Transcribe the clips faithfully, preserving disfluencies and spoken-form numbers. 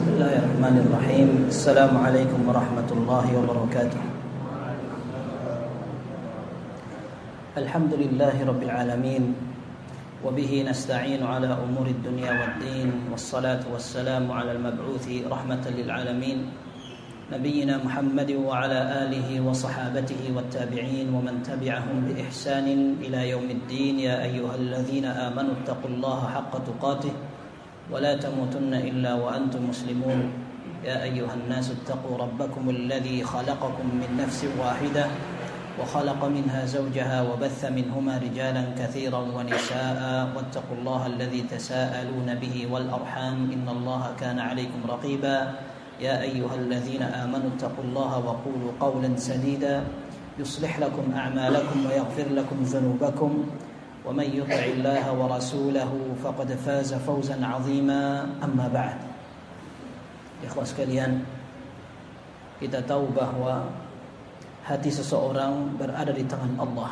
Bismillahirrahmanirrahim. Assalamualaikum warahmatullahi wabarakatuh. Alhamdulillahi rabbil alamin. Wa bihi nasta'inu ala umuri dunya waddin. Wassalatu wassalamu ala al-mab'uthi rahmatan lil alamin. Nabiyyina Muhammad wa ala alihi wa sahabatihi wattabi'in wa man tabi'ahum bi ihsanin ila yaumiddin. Ya ayyuhalladzina amanu taqullaha haqqa tuqatih ولا تموتن إلا وأنتم مسلمون يا أيها الناس اتقوا ربكم الذي خلقكم من نفس واحدة وخلق منها زوجها وبث منهما رجالا كثيرا ونساء واتقوا الله الذي تساءلون به والأرحام إن الله كان عليكم رقيبا يا أيها الذين آمنوا اتقوا الله وقولوا قولا سديدا يصلح لكم أعمالكم ويغفر لكم ذنوبكم ومن يطع الله ورسوله فقد فاز فوزا عظيما أما بعد. Ikhwah sekalian, kita tahu bahwa hati seseorang berada di tangan Allah.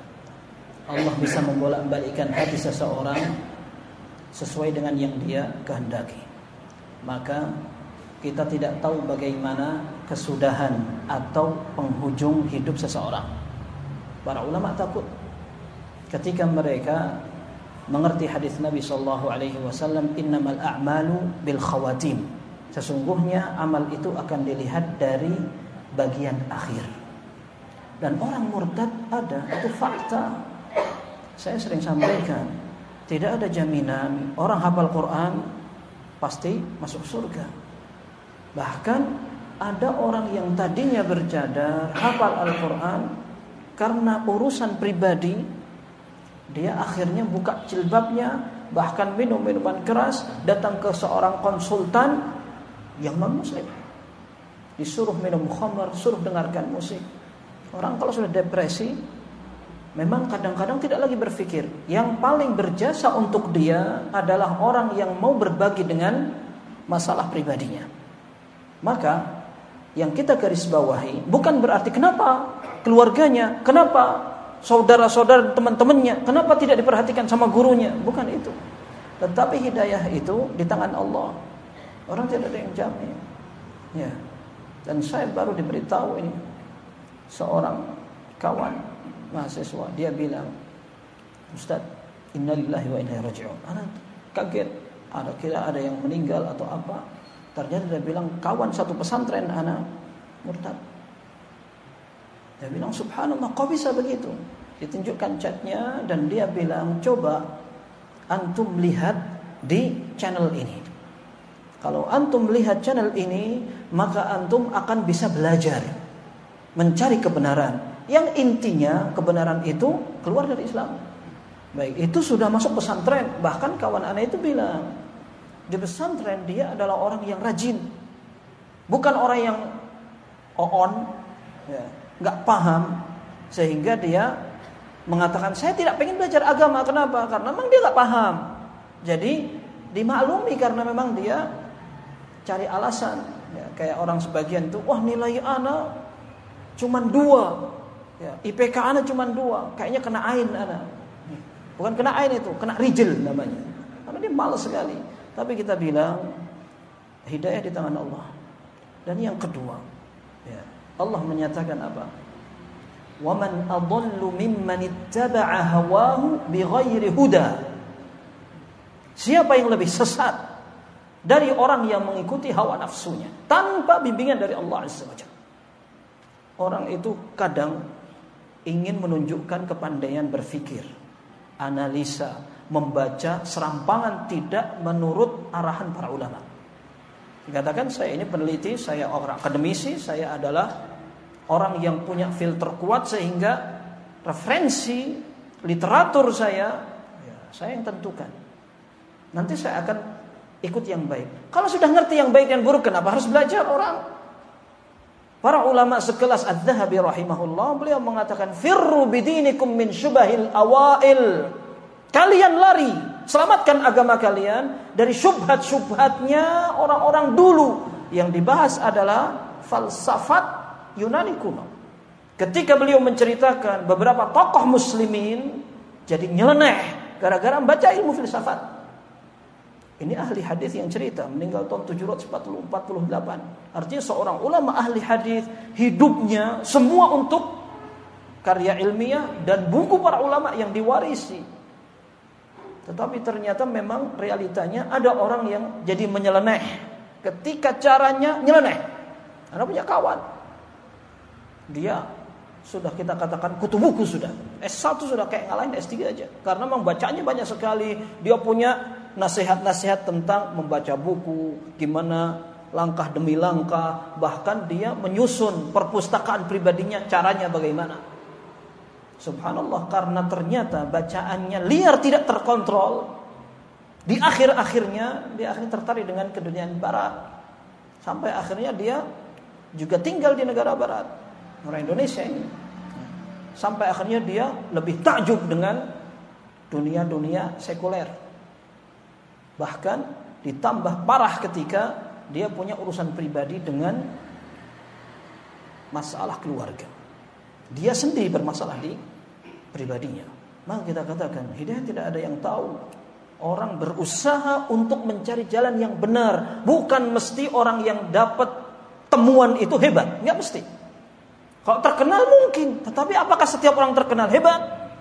Allah bisa membolak-balikkan hati seseorang sesuai dengan yang Dia kehendaki. Maka kita tidak tahu bagaimana kesudahan atau penghujung hidup seseorang. Para ulama takut ketika mereka mengerti hadis Nabi sallallahu alaihi wasallam, innamal a'malu bil khawatim. Sesungguhnya amal itu akan dilihat dari bagian akhir. Dan orang murtad ada, itu fakta. Saya sering sampaikan, tidak ada jaminan orang hafal Quran pasti masuk surga. Bahkan ada orang yang tadinya bercadar, hafal Al-Quran, karena urusan pribadi dia akhirnya buka jilbabnya, bahkan minum minuman keras, datang ke seorang konsultan yang non muslim, disuruh minum khamr, suruh dengarkan musik. Orang kalau sudah depresi, memang kadang-kadang tidak lagi berpikir. Yang paling berjasa untuk dia adalah orang yang mau berbagi dengan masalah pribadinya. Maka yang kita garis bawahi bukan berarti kenapa keluarganya, kenapa saudara-saudara teman-temannya, kenapa tidak diperhatikan sama gurunya? Bukan itu. Tetapi hidayah itu di tangan Allah. Orang tidak ada yang jamin. Ya. Dan saya baru diberitahu ini, seorang kawan mahasiswa, dia bilang, Ustaz, innalillahi wa inna ilaihi raji'un. Anak kaget, ada kira ada yang meninggal atau apa. Ternyata dia bilang kawan satu pesantren anak murtad. Dia bilang, subhanallah, kok bisa begitu? Ditunjukkan chatnya dan dia bilang, coba antum lihat di channel ini. Kalau antum lihat channel ini, maka antum akan bisa belajar mencari kebenaran. Yang intinya kebenaran itu keluar dari Islam. Baik, itu sudah masuk pesantren. Bahkan kawan anak itu bilang, di pesantren dia adalah orang yang rajin, bukan orang yang on, ya, nggak paham, sehingga dia mengatakan saya tidak pengen belajar agama. Kenapa? Karena memang dia nggak paham. Jadi dimaklumi karena memang dia cari alasan. Ya, kayak orang sebagian tuh, wah nilai anak cuman dua, ya, I P K anak cuman dua, kayaknya kena ain anak. Bukan kena ain itu, kena rijil namanya. Karena dia malas sekali. Tapi kita bilang hidayah di tangan Allah. Dan yang kedua, ya, Allah menyatakan apa? وَمَنْ أَضَلُّ مِمَّنِ اتَّبَعَ هَوَاهُ بِغَيْرِ هُدَى. Siapa yang lebih sesat dari orang yang mengikuti hawa nafsunya tanpa bimbingan dari Allah Azza wa Jalla? Orang itu kadang ingin menunjukkan kepandaian berfikir, analisa, membaca serampangan tidak menurut arahan para ulama. Dikatakan saya ini peneliti, saya orang akademisi, saya adalah orang yang punya filter kuat sehingga referensi literatur saya, ya, saya yang tentukan. Nanti saya akan ikut yang baik. Kalau sudah ngerti yang baik dan buruk, kenapa harus belajar orang? Para ulama sekelas Adz-Dzahabi rahimahullah, beliau mengatakan, firru bidinikum min syubahil awail. Kalian lari, selamatkan agama kalian dari syubhat-syubhatnya orang-orang dulu. Yang dibahas adalah falsafat Yunani kuno. Ketika beliau menceritakan beberapa tokoh muslimin jadi nyeleneh gara-gara membaca ilmu filsafat. Ini ahli hadis yang cerita, meninggal tahun tujuh ratus empat puluh delapan. Artinya seorang ulama ahli hadis, hidupnya semua untuk karya ilmiah dan buku para ulama yang diwarisi. Tetapi ternyata memang realitanya ada orang yang jadi menyeleneh ketika caranya nyeleneh. Karena punya kawan, dia sudah kita katakan kutu buku sudah, S satu sudah kayak ngalahin S tiga aja. Karena membacanya banyak sekali. Dia punya nasihat-nasihat tentang membaca buku, gimana langkah demi langkah. Bahkan dia menyusun perpustakaan pribadinya, caranya bagaimana. Subhanallah, karena ternyata bacaannya liar, tidak terkontrol. Di akhir-akhirnya dia akhirnya tertarik dengan keduniaan barat. Sampai akhirnya dia juga tinggal di negara barat, orang Indonesia ini. Sampai akhirnya dia lebih takjub dengan dunia-dunia sekuler. Bahkan ditambah parah ketika dia punya urusan pribadi dengan masalah keluarga. Dia sendiri bermasalah di pribadinya. Maka kita katakan hidayah tidak ada yang tahu. Orang berusaha untuk mencari jalan yang benar. Bukan mesti orang yang dapat temuan itu hebat, enggak mesti. Kalau terkenal mungkin, tetapi apakah setiap orang terkenal hebat?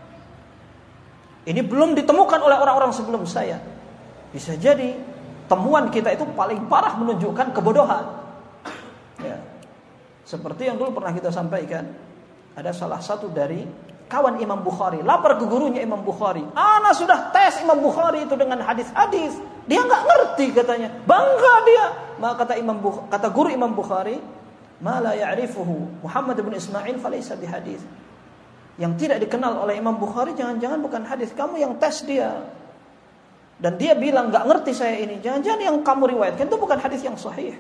Ini belum ditemukan oleh orang-orang sebelum saya. Bisa jadi temuan kita itu paling parah menunjukkan kebodohan. Ya. Seperti yang dulu pernah kita sampaikan, ada salah satu dari kawan Imam Bukhari lapar ke gurunya Imam Bukhari. Ana sudah tes Imam Bukhari itu dengan hadis-hadis. Dia nggak ngerti katanya, bangga dia. Maka kata Imam Bukhari, kata guru Imam Bukhari, ma la ya'rifuhu Muhammad bin Ismail falaysa bihadis. Yang tidak dikenal oleh Imam Bukhari jangan-jangan bukan hadis. Kamu yang tes dia. Dan dia bilang nggak ngerti saya ini. Jangan-jangan yang kamu riwayatkan itu bukan hadis yang sahih.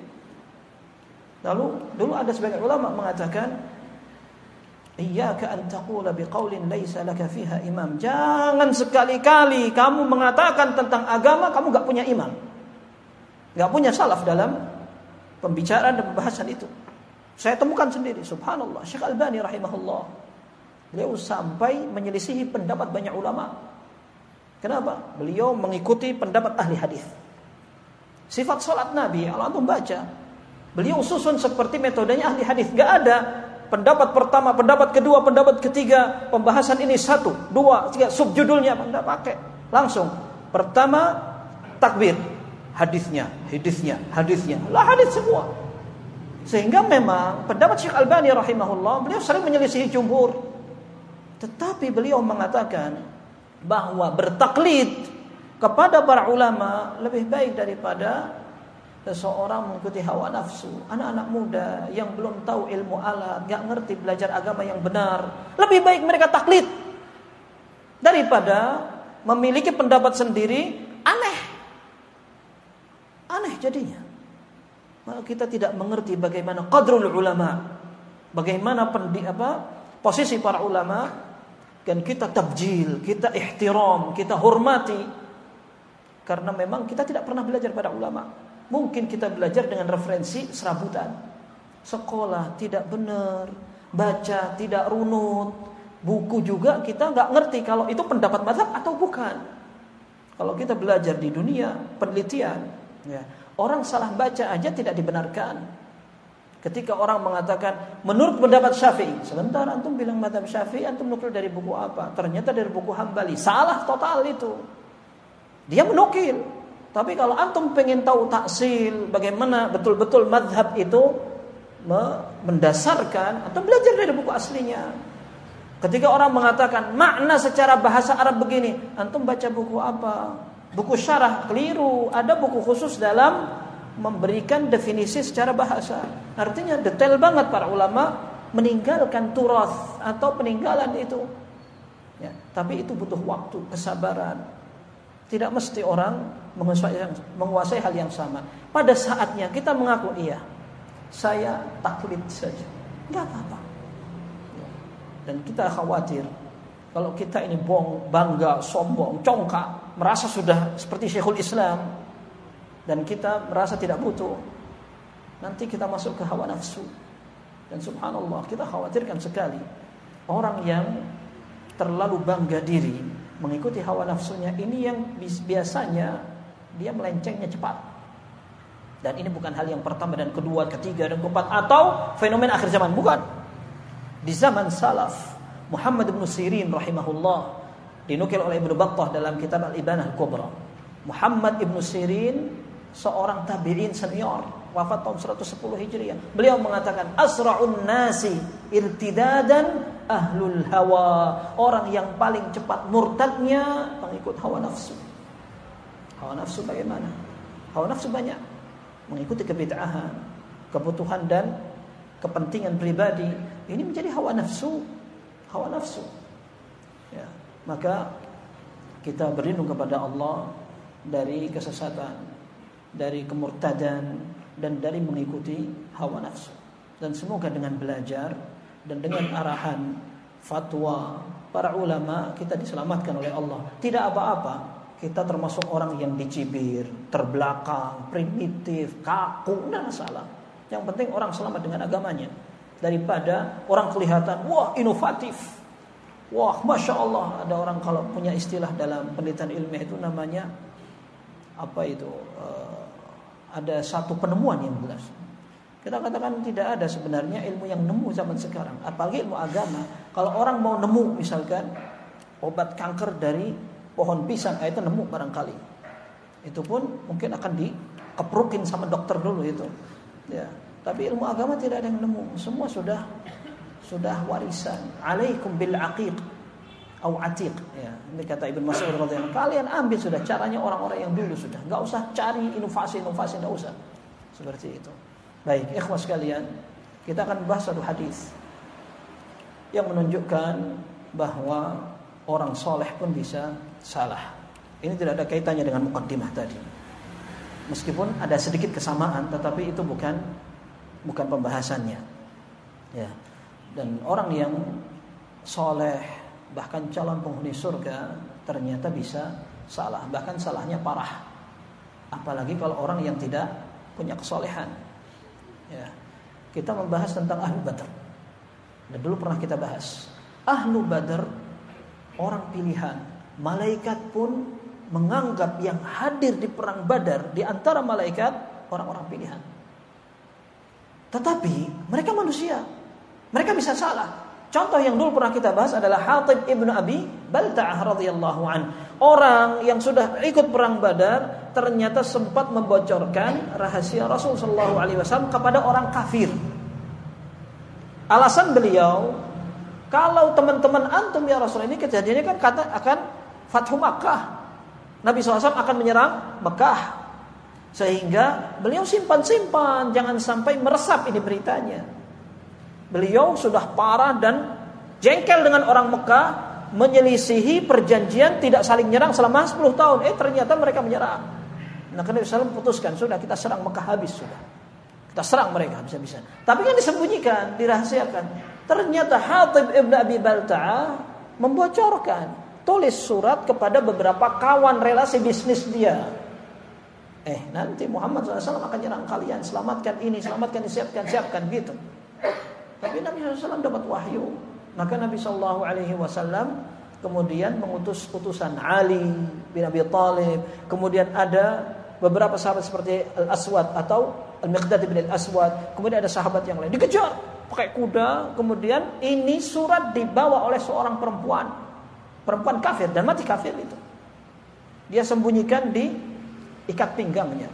Lalu dulu ada sebagian ulama mengatakan, iyyaka an taqula biqaulin laisa laka fiha imam. Jangan sekali-kali kamu mengatakan tentang agama kamu enggak punya imam. Enggak punya salaf dalam pembicaraan dan pembahasan itu. Saya temukan sendiri, subhanallah, Syekh Albani rahimahullah. Beliau sampai menyelisihi pendapat banyak ulama. Kenapa? Beliau mengikuti pendapat ahli hadis. Sifat salat Nabi, kalau antum baca, beliau susun seperti metodenya ahli hadis. Enggak ada pendapat pertama, pendapat kedua, pendapat ketiga, pembahasan ini satu, dua, tiga, subjudulnya enggak pakai. Langsung pertama takbir, hadisnya, hadisnya, hadisnya. Lah hadis semua. Sehingga memang pendapat Syekh Albani rahimahullah, beliau sering menyelisihi jumhur. Tetapi beliau mengatakan bahwa bertaklid kepada para ulama lebih baik daripada seseorang mengikuti hawa nafsu. Anak-anak muda yang belum tahu ilmu alat, gak ngerti belajar agama yang benar, lebih baik mereka taklid daripada memiliki pendapat sendiri. Aneh Aneh jadinya. Maka kita tidak mengerti bagaimana qadrul ulama, bagaimana pendi, apa, posisi para ulama. Dan kita tabjil, kita ihtiram, kita hormati. Karena memang kita tidak pernah belajar pada ulama. Mungkin kita belajar dengan referensi serabutan. Sekolah tidak benar, baca tidak runut, buku juga kita nggak ngerti kalau itu pendapat mazhab atau bukan. Kalau kita belajar di dunia penelitian, ya, orang salah baca aja tidak dibenarkan. Ketika orang mengatakan menurut pendapat Syafi'i, sebentar antum bilang mazhab Syafi'i, antum nukil dari buku apa? Ternyata dari buku Hambali. Salah total itu. Dia menukil. Tapi kalau antum pengen tahu taksil, bagaimana betul-betul mazhab itu mendasarkan, antum belajar dari buku aslinya. Ketika orang mengatakan makna secara bahasa Arab begini, antum baca buku apa? Buku syarah, keliru. Ada buku khusus dalam memberikan definisi secara bahasa. Artinya detail banget para ulama meninggalkan turas atau peninggalan itu. Ya, tapi itu butuh waktu, kesabaran. Tidak mesti orang menguasai, menguasai hal yang sama. Pada saatnya kita mengaku iya, saya taklid saja, nggak apa-apa. Dan kita khawatir kalau kita ini bong, bangga, sombong, congkak, merasa sudah seperti Syekhul Islam, dan kita merasa tidak butuh, nanti kita masuk ke hawa nafsu. Dan subhanallah, kita khawatirkan sekali orang yang terlalu bangga diri mengikuti hawa nafsunya. Ini yang biasanya dia melencengnya cepat. Dan ini bukan hal yang pertama dan kedua, ketiga dan keempat atau fenomena akhir zaman, bukan. Di zaman salaf, Muhammad ibn Sirin rahimahullah, dinukil oleh Ibnu Battah dalam kitab Al-Ibanah Al-Kubra. Muhammad ibn Sirin seorang tabi'in senior, wafat tahun seratus sepuluh Hijriah. Beliau mengatakan, asra'un nasi irtidadan ahlul hawa. Orang yang paling cepat murtadnya pengikut hawa nafsu. Hawa nafsu bagaimana? Hawa nafsu banyak, mengikuti kebid'ahan, kebutuhan dan kepentingan pribadi. Ini menjadi hawa nafsu, hawa nafsu. Ya, maka kita berlindung kepada Allah dari kesesatan, dari kemurtadan, dan dari mengikuti hawa nafsu. Dan semoga dengan belajar dan dengan arahan fatwa para ulama kita diselamatkan oleh Allah. Tidak apa-apa kita termasuk orang yang dicibir, terbelakang, primitif, kaku, tidak masalah. Yang penting orang selamat dengan agamanya, daripada orang kelihatan wah inovatif, wah masya Allah. Ada orang kalau punya istilah dalam penelitian ilmiah itu namanya apa itu? Uh, ada satu penemuan yang jelas. Kita katakan tidak ada sebenarnya ilmu yang nemu zaman sekarang, apalagi ilmu agama. Kalau orang mau nemu misalkan obat kanker dari pohon pisang, itu nemu barangkali. Itu pun mungkin akan dikeprukin sama dokter dulu itu. Ya. Tapi ilmu agama tidak ada yang nemu, semua sudah sudah warisan. Alaikum bil aqiq au atiq. Ya, ini kata Ibnu Mas'ud radhiyallahu anhu. Kalian ambil sudah caranya orang-orang yang dulu sudah. Enggak usah cari inovasi-inovasi, enggak usah. Seperti itu. Baik, ikhwah sekalian, kita akan bahas satu hadis yang menunjukkan bahwa orang soleh pun bisa salah. Ini tidak ada kaitannya dengan muqaddimah tadi. Meskipun ada sedikit kesamaan, tetapi itu bukan bukan pembahasannya. Ya. Dan orang yang soleh, bahkan calon penghuni surga, ternyata bisa salah, bahkan salahnya parah. Apalagi kalau orang yang tidak punya kesolehan. Ya. Kita membahas tentang Ahlu Badr. Dan dulu pernah kita bahas. Ahlu Badr orang pilihan. Malaikat pun menganggap yang hadir di perang Badar di antara malaikat orang-orang pilihan. Tetapi mereka manusia. Mereka bisa salah. Contoh yang dulu pernah kita bahas adalah Hatib ibnu Abi Balta'ah radhiyallahu an. Orang yang sudah ikut perang Badar ternyata sempat membocorkan rahasia Rasul sallallahu alaihi wasallam kepada orang kafir. Alasan beliau, kalau teman-teman antum ya Rasul, ini kejadiannya kan kata akan Fathu Makkah. Nabi shallallahu alaihi wasallam akan menyerang Mekah. Sehingga beliau simpan-simpan, jangan sampai meresap ini beritanya. Beliau sudah parah dan jengkel dengan orang Mekah, menyelisihi perjanjian tidak saling nyerang selama sepuluh tahun. Eh ternyata mereka menyerang. Nah, Nabi shallallahu alaihi wasallam putuskan, sudah kita serang Mekah habis sudah. Kita serang mereka habis-habisan. Tapi kan disembunyikan, dirahasiakan. Ternyata Hatib ibn Abi Balta'ah membocorkan, tulis surat kepada beberapa kawan relasi bisnis dia. Eh nanti Muhammad shallallahu alaihi wasallam akan nyerang kalian, selamatkan ini, selamatkan ini, siapkan, siapkan gitu. Tapi Nabi shallallahu alaihi wasallam dapat wahyu. Maka Nabi shallallahu alaihi wasallam kemudian mengutus utusan Ali bin Abi Thalib. Kemudian ada beberapa sahabat seperti Al-Aswad atau Al-Miqdad bin Al-Aswad. Kemudian ada sahabat yang lain dikejar pakai kuda. Kemudian ini surat dibawa oleh seorang perempuan, perempuan kafir dan mati kafir itu. Dia sembunyikan di ikat pinggangnya.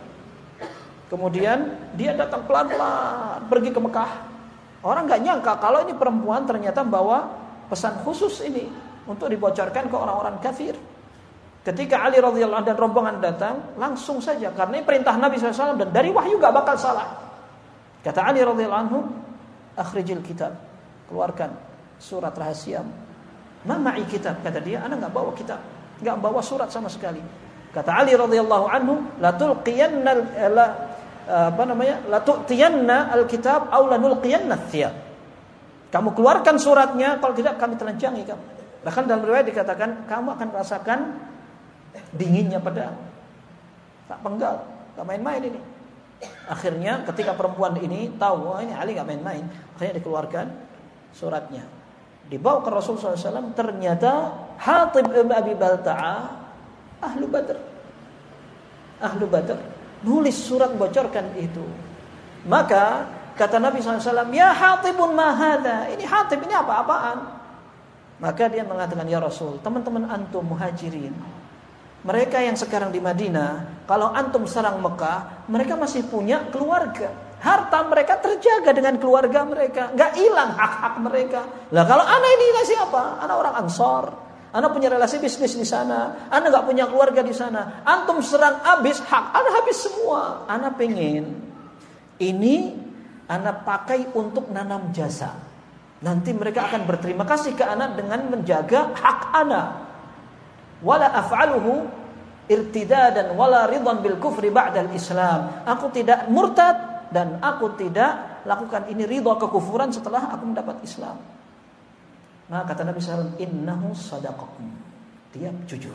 Kemudian dia datang pelan-pelan pergi ke Mekah. Orang nggak nyangka kalau ini perempuan ternyata bawa pesan khusus ini untuk dibocorkan ke orang-orang kafir. Ketika Ali radhiyallahu anhu dan rombongan datang, langsung saja karena ini perintah Nabi shallallahu alaihi wasallam dan dari wahyu nggak bakal salah. Kata Ali radhiyallahu anhu, akhrijil kitab, keluarkan surat rahasia. Ma ma'i kitab, kata dia, ana nggak bawa kitab, nggak bawa surat sama sekali. Kata Ali radhiyallahu anhu, la tulqiyanna la apa namanya? La tu'tiyanna al-kitab aw la nulqiyanna thiyab. Kamu keluarkan suratnya, kalau tidak kami telanjangi kamu. Bahkan dalam riwayat dikatakan kamu akan merasakan dinginnya pedang. Tak penggal, tak main-main ini. Akhirnya ketika perempuan ini tahu, oh, ini Ali enggak main-main, akhirnya dikeluarkan suratnya. Dibawa ke Rasul sallallahu alaihi wasallam, ternyata Hatib ibn Abi Balta'ah Ahlu Badr. Ahlu Badar nulis surat bocorkan itu. Maka kata Nabi shallallahu alaihi wasallam, ya Hatibun ma hadza, ini Hatib, ini apa-apaan? Maka dia mengatakan, ya Rasul, teman-teman antum muhajirin, mereka yang sekarang di Madinah, kalau antum serang Mekah, mereka masih punya keluarga, harta mereka terjaga dengan keluarga mereka, nggak hilang hak-hak mereka. Lah kalau anak ini ngasih apa? Anak orang Ansor, anak punya relasi bisnis di sana, anak nggak punya keluarga di sana. Antum serang habis hak, anak habis semua. Anak pengen ini anak pakai untuk nanam jasa. Nanti mereka akan berterima kasih ke anak dengan menjaga hak anak. Wala af'aluhu irtidadan wala ridan bil kufri ba'dal Islam. Aku tidak murtad dan aku tidak lakukan ini ridha kekufuran setelah aku mendapat Islam. Nah, kata Nabi sallallahu alaihi wasallam, innahu sadaqakum. Dia jujur.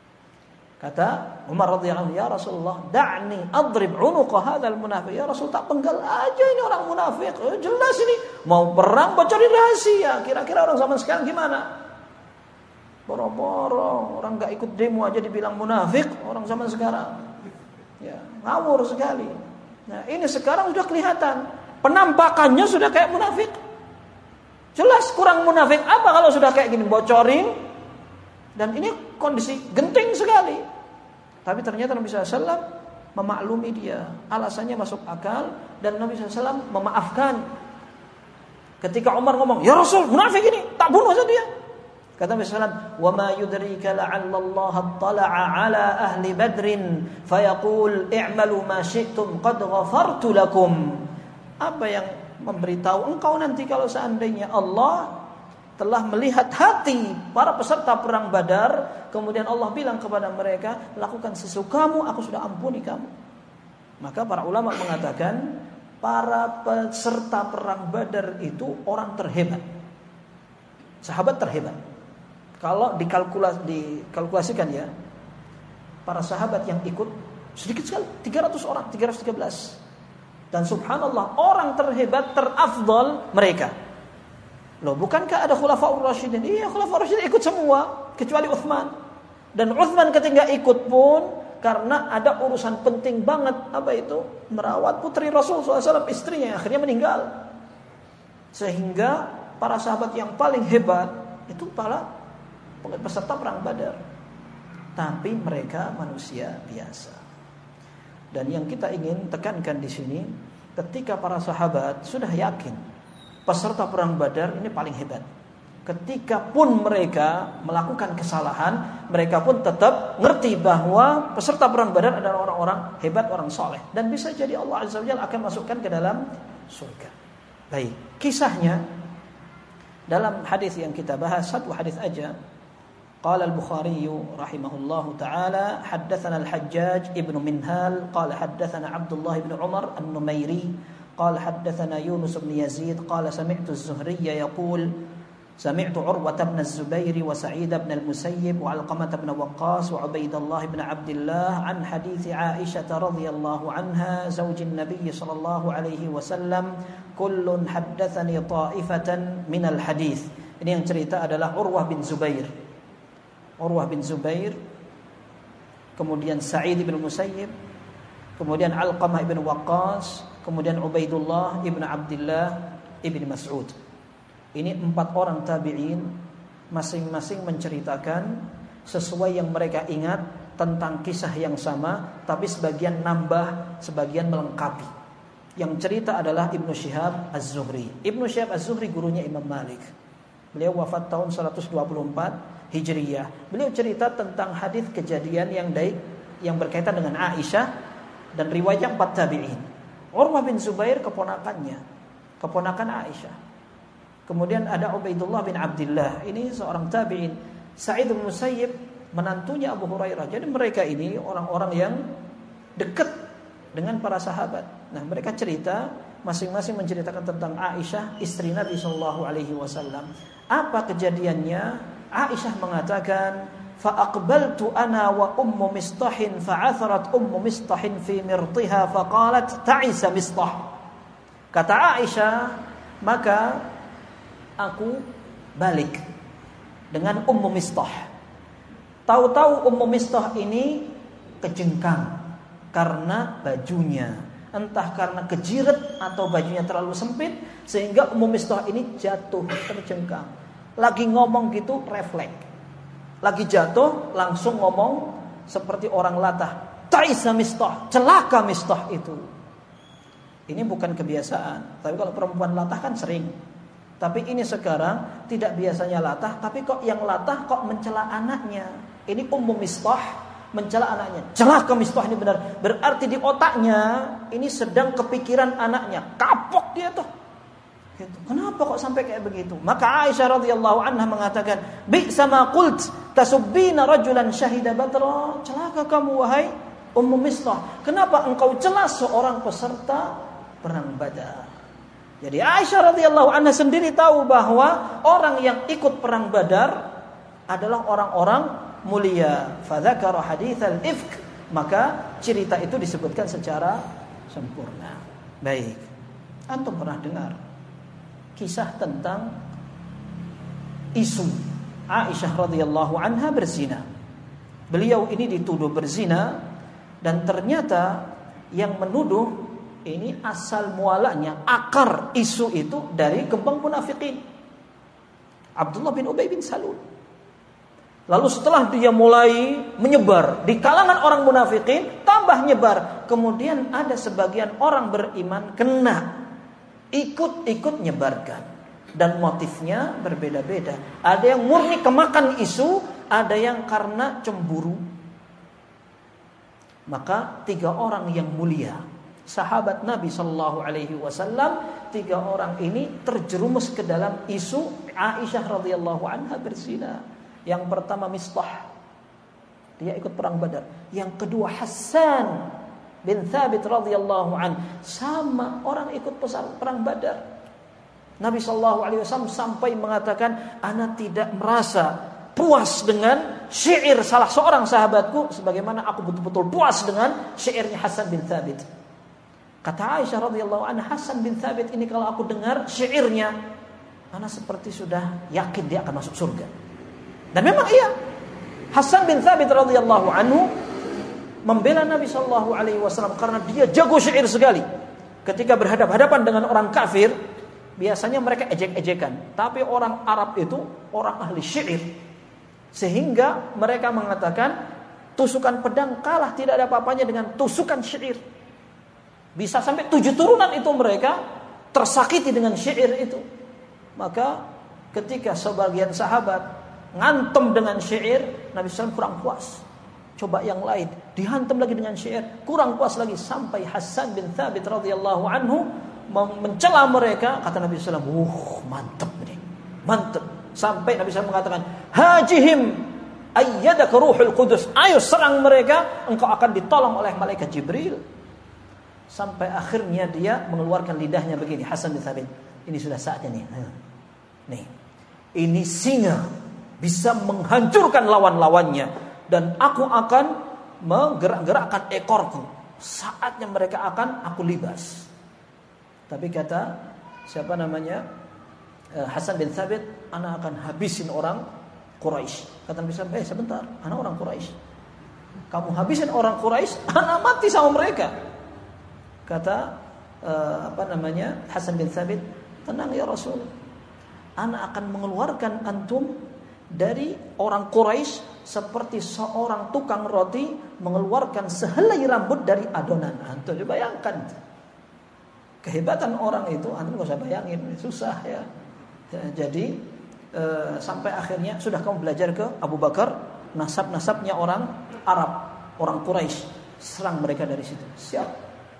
Kata Umar radhiyallahu anhu, ya Rasulullah, da'ni adrib unuqa hadzal munafiq. Ya Rasul, tak penggal aja ini orang munafik. Eh, jelas ini mau perang bocorin rahasia. Kira-kira orang zaman sekarang gimana? Boro-boro orang enggak ikut demo aja dibilang munafik orang zaman sekarang. Ya, ngawur sekali. Nah, ini sekarang sudah kelihatan. Penampakannya sudah kayak munafik. Jelas kurang munafik apa kalau sudah kayak gini bocorin. Dan ini kondisi genting sekali. Tapi ternyata Nabi sallallahu alaihi wasallam memaklumi dia. Alasannya masuk akal. Dan Nabi sallallahu alaihi wasallam memaafkan. Ketika Umar ngomong, ya Rasul munafik ini, tak bunuh saja dia. Kata Nabi sallallahu alaihi wasallam, wa ma yudrika la'alla Allah attala'a ala ahli badrin fayaqul i'malu ma syi'tum qad ghafartu lakum. Apa yang memberitahu engkau nanti kalau seandainya Allah telah melihat hati para peserta perang Badar, kemudian Allah bilang kepada mereka, lakukan sesukamu, aku sudah ampuni kamu. Maka para ulama mengatakan, para peserta perang Badar itu orang terhebat, sahabat terhebat. Kalau dikalkulasi, dikalkulasikan ya, para sahabat yang ikut sedikit sekali, tiga ratus orang, tiga ratus tiga belas. Dan subhanallah, orang terhebat, terafdal mereka. Loh, bukankah ada Khulafaur Rasyidin? Iya, Khulafaur Rasyidin ikut semua kecuali Utsman. Dan Utsman ketika ikut pun karena ada urusan penting banget, apa itu? Merawat putri Rasul sallallahu alaihi wasallam, istrinya yang akhirnya meninggal. Sehingga para sahabat yang paling hebat itu para peserta perang Badar. Tapi mereka manusia biasa. Dan yang kita ingin tekankan di sini, ketika para sahabat sudah yakin peserta perang Badar ini paling hebat, ketika pun mereka melakukan kesalahan, mereka pun tetap ngerti bahwa peserta perang Badar adalah orang-orang hebat, orang soleh, dan bisa jadi Allah Azza wa Jalla akan masukkan ke dalam surga. Baik, kisahnya dalam hadis yang kita bahas, satu hadis aja. Qala al-Bukhari rahimahullahu taala, haddatsana al-Hajjaj ibnu Minhal qala haddatsana Abdullah ibn Umar an-Numairi qala haddatsana Yunus ibn Yazid qala sami'tu az-Zuhriyya yaqul sami'tu Urwah ibn az-Zubair wa Sa'id ibn al-Musayyib wa Alqamah ibn Waqqas wa Ubaidullah ibn Abdullah an hadits Aisyah radhiyallahu anha zawj an-nabiy sallallahu alaihi wasallam kullun haddatsani ta'ifatan min al-hadits. Ini yang cerita adalah Urwah bin Zubair. Urwah bin Zubair, kemudian Sa'id bin Musayyib, kemudian Alqamah bin Waqqas, kemudian Ubaidullah ibn Abdullah ibn Mas'ud. Ini empat orang tabi'in, masing-masing menceritakan sesuai yang mereka ingat tentang kisah yang sama, tapi sebagian nambah, sebagian melengkapi. Yang cerita adalah Ibnu Syihab Az-Zuhri. Ibnu Syihab Az-Zuhri gurunya Imam Malik. Beliau wafat tahun seratus dua puluh empat Hijriyah. Beliau cerita tentang hadis kejadian yang baik yang berkaitan dengan Aisyah dan riwayat empat tabi'in. Urwah bin Zubair keponakannya, keponakan Aisyah. Kemudian ada Ubaidullah bin Abdullah, ini seorang tabi'in. Sa'id bin Musayyib menantunya Abu Hurairah. Jadi mereka ini orang-orang yang dekat dengan para sahabat. Nah, mereka cerita masing-masing menceritakan tentang Aisyah, istri Nabi sallallahu alaihi wasallam. Apa kejadiannya? Aisyah mengatakan, fa aqbaltu ana wa ummu Mistahin fa atharat ummu Mistahin fi mirtiha fa qalat ta'isa Mistah. Kata Aisyah, maka aku balik dengan ummu Mistah. Tahu-tahu ummu Mistah ini kejengkang, karena bajunya, entah karena kejiret atau bajunya terlalu sempit sehingga Ummu Mistah ini jatuh terjengkang. Lagi ngomong gitu refleks. Lagi jatuh langsung ngomong seperti orang latah. Ta'isa Mistah, celaka Mistah itu. Ini bukan kebiasaan. Tapi kalau perempuan latah kan sering. Tapi ini sekarang tidak biasanya latah, tapi kok yang latah kok mencela anaknya. Ini Ummu Mistah mencela anaknya. Celaka Mistah ini benar. Berarti di otaknya ini sedang kepikiran anaknya. Kapok dia tuh. Gitu. Kenapa kok sampai kayak begitu? Maka Aisyah radhiyallahu anha mengatakan, "Bi sama qult tasubbina rajulan syahida badra." Celaka kamu wahai Ummu Mistah. Kenapa engkau celah seorang peserta perang Badar? Jadi Aisyah radhiyallahu anha sendiri tahu bahwa orang yang ikut perang Badar adalah orang-orang mulia. Fadzakara haditsal ifk, maka cerita itu disebutkan secara sempurna. Baik. Antum pernah dengar kisah tentang isu Aisyah radhiyallahu anha berzina. Beliau ini dituduh berzina dan ternyata yang menuduh ini asal mualanya, akar isu itu dari gembong munafikin, Abdullah bin Ubay bin Salul. Lalu setelah dia mulai menyebar di kalangan orang munafikin, tambah nyebar. Kemudian ada sebagian orang beriman kena, ikut-ikut nyebarkan. Dan motifnya berbeda-beda. Ada yang murni kemakan isu, ada yang karena cemburu. Maka tiga orang yang mulia, sahabat Nabi Shallallahu Alaihi Wasallam, tiga orang ini terjerumus ke dalam isu Aisyah radhiyallahu anha berzina. Yang pertama Mistah, dia ikut perang Badar. Yang kedua Hasan bin Thabit radhiyallahu an, sama orang ikut perang Badar. Nabi Shallallahu Alaihi Wasallam sampai mengatakan, ana tidak merasa puas dengan syair salah seorang sahabatku sebagaimana aku betul-betul puas dengan syairnya Hasan bin Thabit. Kata Aisyah radhiyallahu anha, Hasan bin Thabit ini kalau aku dengar syairnya, ana seperti sudah yakin dia akan masuk surga. Dan memang iya, Hasan bin Thabit radhiyallahu anhu membela Nabi sallallahu alaihi wasallam karena dia jago syair sekali. Ketika berhadapan-hadapan dengan orang kafir, biasanya mereka ejek-ejekan, tapi orang Arab itu orang ahli syair. Sehingga mereka mengatakan tusukan pedang kalah tidak ada apa-apanya dengan tusukan syair. Bisa sampai tujuh turunan itu mereka tersakiti dengan syair itu. Maka ketika sebagian sahabat ngantem dengan syair, Nabi sallallahu alaihi wasallam kurang puas. Coba yang lain, dihantam lagi dengan syair, kurang puas lagi, sampai Hasan bin Thabit radhiyallahu anhu mencela mereka. Kata Nabi sallallahu alaihi wasallam, "Uh, mantap ini. Mantap." Sampai Nabi sallallahu alaihi wasallam mengatakan, "Hajihim ayyadaka ruhul qudus." Ayo serang mereka, engkau akan ditolong oleh malaikat Jibril. Sampai akhirnya dia mengeluarkan lidahnya begini, Hasan bin Thabit, ini sudah saatnya nih. Nih. Ini singa bisa menghancurkan lawan-lawannya, dan aku akan menggerak-gerakkan ekorku. Saatnya mereka akan aku libas. Tapi kata siapa namanya, Hasan bin Thabit, ana akan habisin orang Quraisy. Kata Nabi sallallahu alaihi wasallam, "Eh sebentar, ana orang Quraisy. Kamu habisin orang Quraisy, ana mati sama mereka." Kata uh, apa namanya, Hasan bin Thabit, "Tenang ya Rasul. Ana akan mengeluarkan antum dari orang Quraisy seperti seorang tukang roti mengeluarkan sehelai rambut dari adonan." Antum bayangkan kehebatan orang itu, antum enggak usah bayangin, susah ya. Jadi e, sampai akhirnya sudah kamu belajar ke Abu Bakar, nasab-nasabnya orang Arab, orang Quraisy, serang mereka dari situ. Siap.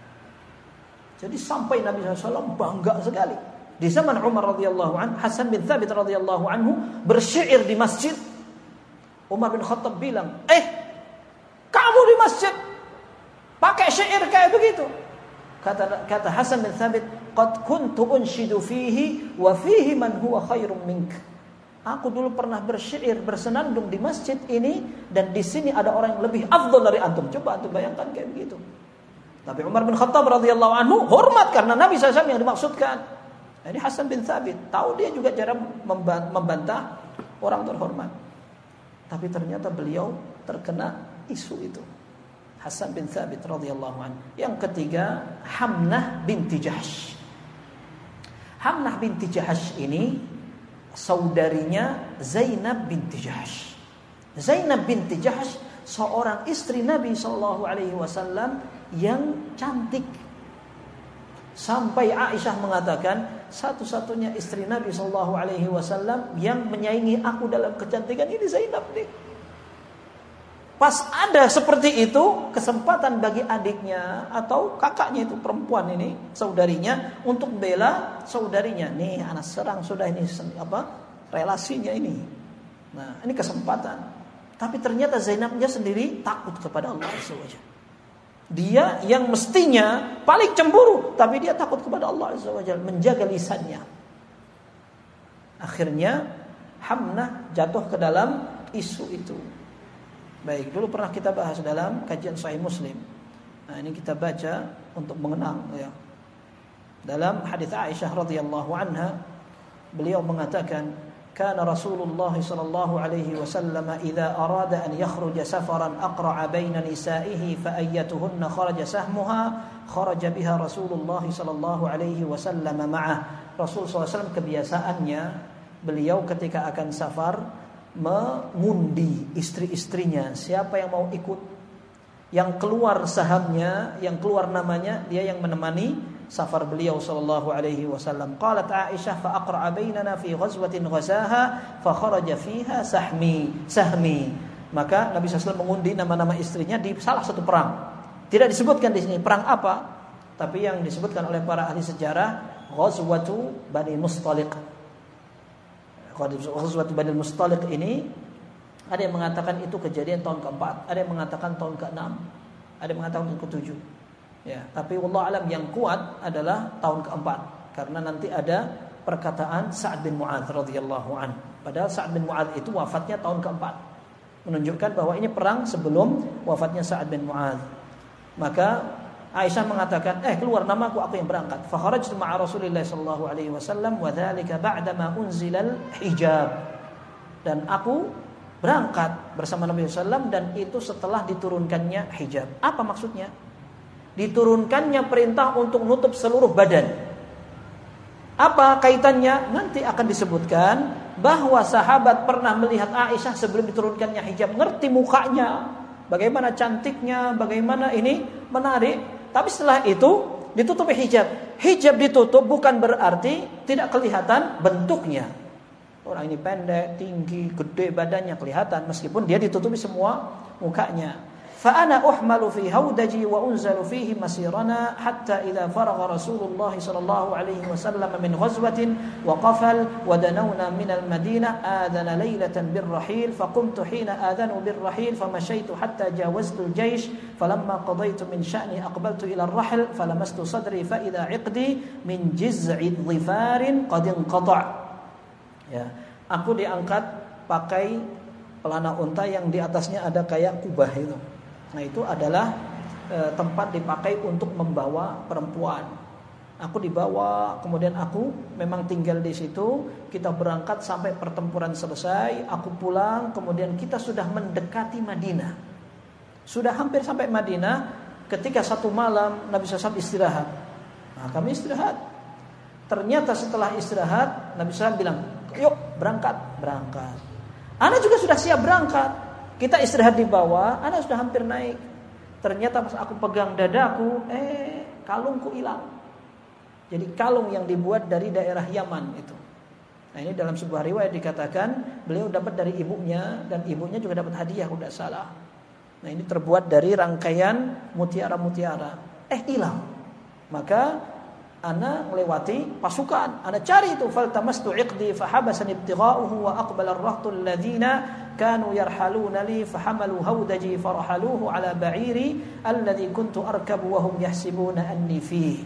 Jadi sampai Nabi sallallahu alaihi wasallam bangga sekali. Di zaman Umar radhiyallahu anhu, Hasan bin Thabit radhiyallahu anhu bersyair di masjid. Umar bin Khattab bilang, "Eh, kamu di masjid pakai syair kayak begitu?" Kata kata Hasan bin Thabit, "Qad kuntu unshidu fihi wa fihi man huwa khairum mink." Aku dulu pernah bersyair, bersenandung di masjid ini, dan di sini ada orang yang lebih afdal dari antum. Coba antum bayangkan kayak begitu. Tapi Umar bin Khattab radhiyallahu anhu hormat karena Nabi sallallahu alaihi wasallam yang dimaksudkan. Ini Hasan bin Thabit, tahu dia juga cara membantah orang terhormat. Tapi ternyata beliau terkena isu itu. Hasan bin Thabit radhiyallahu anhu. Yang ketiga, Hamnah binti Jahsh. Hamnah binti Jahsh ini saudarinya Zainab binti Jahsh. Zainab binti Jahsh seorang istri Nabi sallallahu alaihi wasallam yang cantik. Sampai Aisyah mengatakan, satu-satunya istri Nabi sallallahu alaihi wasallam yang menyaingi aku dalam kecantikan ini Zainab nih. Pas ada seperti itu, kesempatan bagi adiknya atau kakaknya itu perempuan ini, saudarinya, untuk bela saudarinya. Nih anak serang sudah ini apa relasinya ini. Nah ini kesempatan. Tapi ternyata Zainabnya sendiri takut kepada Allah Azza wa Jalla. Dia yang mestinya paling cemburu, tapi dia takut kepada Allah Azza wa Jalla, menjaga lisannya. Akhirnya Hamnah jatuh ke dalam isu itu. Baik, dulu pernah kita bahas dalam kajian Sahih Muslim. Nah, ini kita baca untuk mengenang ya. Dalam hadis Aisyah radhiyallahu anha, beliau mengatakan, "Kana Rasulullah sallallahu alaihi wasallam idza arada an yakhruja safaran aqra'a baina nisa'ihi fa ayyatuhunna kharaja sahmuha, kharaja biha Rasulullah sallallahu alaihi wasallam ma'ah." Rasul sallallahu alaihi wasallam kebiasaannya, beliau ketika akan safar mengundi istri-istrinya, siapa yang mau ikut, yang keluar sahamnya, yang keluar namanya, dia yang menemani safar beliau sallallahu alaihi wasallam. Qalat Aisyah fa aqra'a bainana fi ghazwatin ghazaha fa kharaja fiha sahmi sahmi. Maka Nabi sallallahu alaihi wasallam mengundi nama-nama istrinya di salah satu perang. Tidak disebutkan di sini perang apa, tapi yang disebutkan oleh para ahli sejarah Ghazwatu Bani Mustaliq. Ghazwat Bani Mustaliq ini ada yang mengatakan itu kejadian tahun keempat, ada yang mengatakan tahun keenam, ada yang mengatakan tahun ketujuh. Ya, tapi wallahu alam yang kuat adalah tahun keempat karena nanti ada perkataan Sa'ad bin Mu'adz radhiyallahu anhu. Padahal Sa'ad bin Mu'adz itu wafatnya tahun keempat, menunjukkan bahwa ini perang sebelum wafatnya Sa'ad bin Mu'adz. Maka Aisyah mengatakan, eh keluar namaku, aku yang berangkat. Fa kharajtu ma'a Rasulillah sallallahu alaihi wasallam wa dzalika ba'da ma unzilal hijab. Dan aku berangkat bersama Nabi sallallahu alaihi wasallam dan itu setelah diturunkannya hijab. Apa maksudnya? Diturunkannya perintah untuk nutup seluruh badan. Apa kaitannya? Nanti akan disebutkan bahwa sahabat pernah melihat Aisyah sebelum diturunkannya hijab, ngerti mukanya, bagaimana cantiknya, bagaimana ini menarik. Tapi setelah itu ditutupi hijab. Hijab ditutup bukan berarti tidak kelihatan bentuknya. Orang ini pendek, tinggi, gede badannya kelihatan meskipun dia ditutupi semua mukanya. Fa ana uhmalu fi haudaji wa unzalu fihi masirana hatta idza faragha Rasulullah sallallahu alaihi wasallam min ghazwatin wa qafal wa danawna min al-Madinah adana laylatan birrahil faqumtu hina adanu birrahil famashaytu hatta jawaztu al-jaysh falamma qadaytu min sha'ni aqbaltu ila ar-rahl falamastu sadri fa idza 'iqdi min jiz'i dhifarin qad inqata'. Ya, aku diangkat pakai pelana unta yang di atasnya ada kayak kubah itu. Nah itu adalah e, tempat dipakai untuk membawa perempuan. Aku dibawa, kemudian aku memang tinggal di situ. Kita berangkat sampai pertempuran selesai. Aku pulang, kemudian kita sudah mendekati Madinah. Sudah hampir sampai Madinah. Ketika satu malam Nabi sallallahu alaihi wasallam istirahat. Nah kami istirahat. Ternyata setelah istirahat Nabi sallallahu alaihi wasallam bilang, yuk berangkat, berangkat. Ana juga sudah siap berangkat. Kita istirahat di bawah, ana sudah hampir naik. Ternyata pas aku pegang dadaku, eh kalungku hilang. Jadi kalung yang dibuat dari daerah Yaman itu. Nah ini dalam sebuah riwayat dikatakan beliau dapat dari ibunya dan ibunya juga dapat hadiah, udah salah. Nah ini terbuat dari rangkaian mutiara-mutiara. Eh hilang. Maka ana melewati pasukan, ana cari itu, faltamastu iqdi fahabasani ibtigha'uhu wa aqbala ar-rahtu alladhina kanu yarhaluna li fahamalu hawdaji farhaluhu ala ba'iri alladhi kuntu arkabu wa hum yahsibuna anni fihi.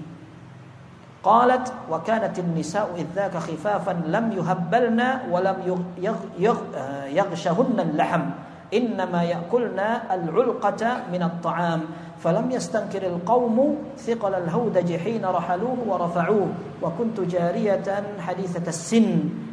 Qalat wa kanat an-nisa'u idzaka khifafan lam yuhabbalna wa lam yaghshahunna al-lahm innama ya'kulna al-'ulqata min at-ta'am. فلم يستنكر القوم ثقل الهودج حين رحلوه ورفعوه وكنت جارية حديثة السن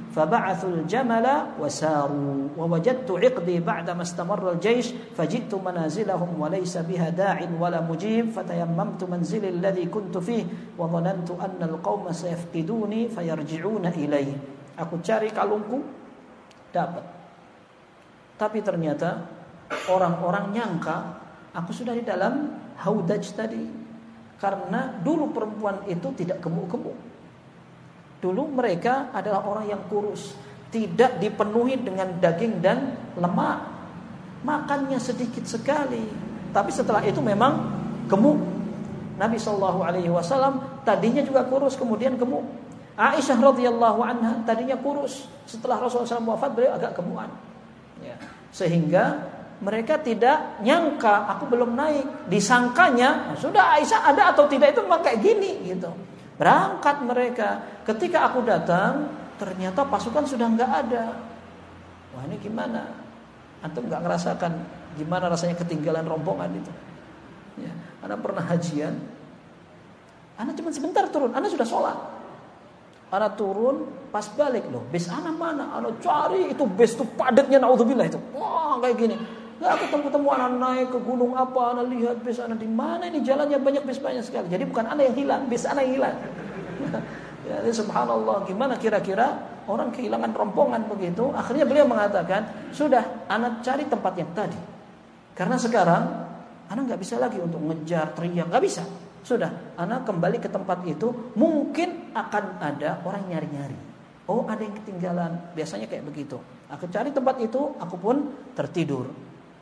فبعثوا الجمل وساروا ووجدت عقدي بعدما استمر الجيش فجئت منازلهم وليس بها داع ولا مجيب فتيممت منزلي الذي كنت فيه وظننت أن القوم سيفقدوني فيرجعون إليه. Aku cari kalungku, dapat. Tapi ternyata orang-orang nyangka aku sudah di dalam haudaj tadi. Karena dulu perempuan itu tidak gemuk-gemuk. Dulu mereka adalah orang yang kurus, tidak dipenuhi dengan daging dan lemak. Makannya sedikit sekali. Tapi setelah itu memang gemuk. Nabi shallallahu alaihi wasallam tadinya juga kurus, kemudian gemuk. Aisyah radhiyallahu anha tadinya kurus, setelah Rasulullah shallallahu alaihi wasallam wafat beliau agak gemukan. Ya. Sehingga mereka tidak nyangka aku belum naik. Disangkanya sudah Aisyah ada atau tidak itu memang kayak gini gitu. Berangkat mereka. Ketika aku datang ternyata pasukan sudah nggak ada. Wah ini gimana? Antum nggak ngerasakan gimana rasanya ketinggalan rombongan itu? Ya, Anda pernah hajian? Anda cuma sebentar turun, Anda sudah sholat. Anda turun pas balik loh, bis Anda mana? Anda cari itu bis itu padatnya naudzubillah itu. Wah kayak gini. Nggak ketemu-temu anak naik ke gunung apa, anak lihat bis anak di mana ini jalannya banyak bis banyak sekali. Jadi bukan anak yang hilang, bis anak yang hilang. Ya, subhanallah, gimana kira-kira orang kehilangan rombongan begitu? Akhirnya beliau mengatakan, sudah, anak cari tempat yang tadi. Karena sekarang anak nggak bisa lagi untuk ngejar teriak, nggak bisa. Sudah, anak kembali ke tempat itu, mungkin akan ada orang nyari-nyari. Oh, ada yang ketinggalan. Biasanya kayak begitu. Aku cari tempat itu, aku pun tertidur.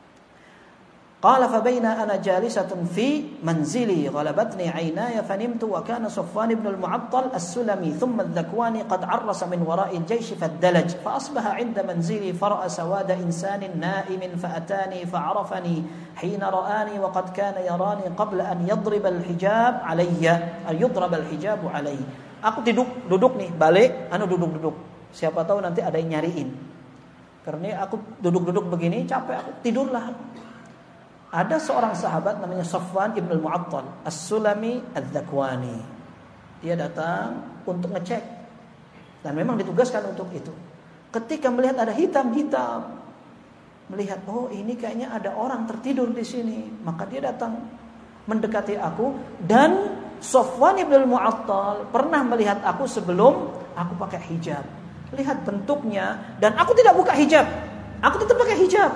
Qala fa baina ana jalisatun fi manzili ghalabatni aynaya fanimtu wa kana Safwan ibn al-Mu'attal as-Sulami thumma al-Dhakwani qad 'arrasa min wara'i al-jaysh fad-dalaj fa asbaha 'inda manzili fara'a sawada insanin na'imin fa atani fa 'arafani hina ra'ani wa qad kana yarani qabla an yadrib al-hijab 'alayya ay yudrab al-hijab 'alayya. Aku duduk duduk nih balik anu duduk-duduk. Siapa tahu nanti ada yang nyariin. Karena aku duduk-duduk begini capek aku tidurlah. Ada seorang sahabat namanya Safwan ibn al-Mu'attal As-Sulami Al-Dhakwani. Dia datang untuk ngecek dan memang ditugaskan untuk itu. Ketika melihat ada hitam-hitam, melihat oh ini kayaknya ada orang tertidur di sini, maka dia datang mendekati aku. Dan Safwan ibn al-Mu'attal pernah melihat aku sebelum aku pakai hijab. Lihat bentuknya dan aku tidak buka hijab. Aku tetap pakai hijab.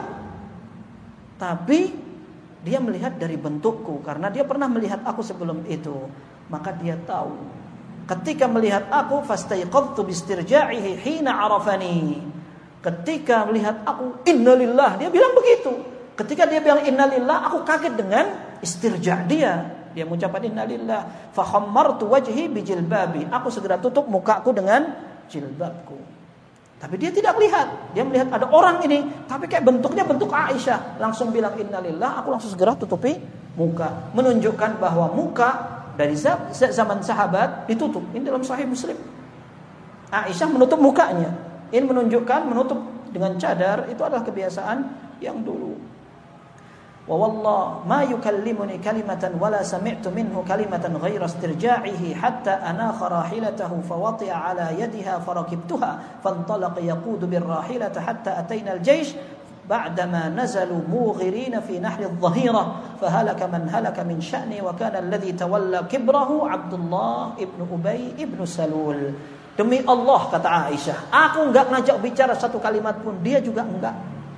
Tapi dia melihat dari bentukku karena dia pernah melihat aku sebelum itu, maka dia tahu. Ketika melihat aku fastaiqadtu bistirja'ihi hina 'arafani. Ketika melihat aku innalillah, dia bilang begitu. Ketika dia bilang innalillah, aku kaget dengan istirja' dia. Dia mengucapkan innalillah, fa khammartu wajhi bijilbabi. Aku segera tutup mukaku dengan jilbabku. Tapi dia tidak melihat. Dia melihat ada orang ini, tapi kayak bentuknya bentuk Aisyah. Langsung bilang innalillah, aku langsung segera tutupi muka. Menunjukkan bahwa muka dari zaman sahabat ditutup. Ini dalam Sahih Muslim. Aisyah menutup mukanya. Ini menunjukkan menutup dengan cadar itu adalah kebiasaan yang dulu. Wa wallah ma yukallimuni kalimatan wala sami'tu minhu kalimatan ghayra istirja'ihi hatta anakha rahilatahu fawati'a ala yadiha farakibtuha fantalaqa yaqudu birrahilati hatta atayna al-jaysh ba'dama nazalu mughirina fi nahri adh-dhahira fahalaka man halaka min sya'ni wa kana alladhi tawalla kibrahu Abdullah ibn Ubay ibn Salul. Demi Allah, kata Aisyah, aku enggak ngajak bicara satu kalimat pun, dia juga enggak.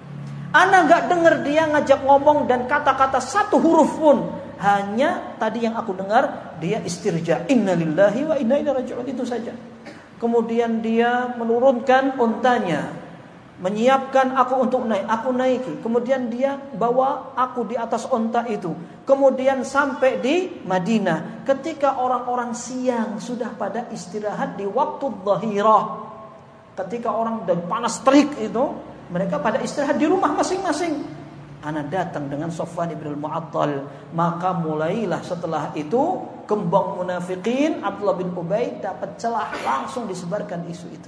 Ana enggak dengar dia ngajak ngomong dan kata-kata satu huruf pun. Hanya tadi yang aku dengar dia istirja. Innalillahi wa inna ilaihi raji'un, itu saja. Kemudian dia menurunkan untanya, menyiapkan aku untuk naik. Aku naiki. Kemudian dia bawa aku di atas unta itu. Kemudian sampai di Madinah. Ketika orang-orang siang sudah pada istirahat di waktu dhahirah. Ketika orang dan panas terik itu, mereka pada istirahat di rumah masing-masing. Ana datang dengan Safwan ibn al-Mu'attal. Maka mulailah setelah itu kembang munafikin Abdullah bin Ubay dapat celah, langsung disebarkan isu itu.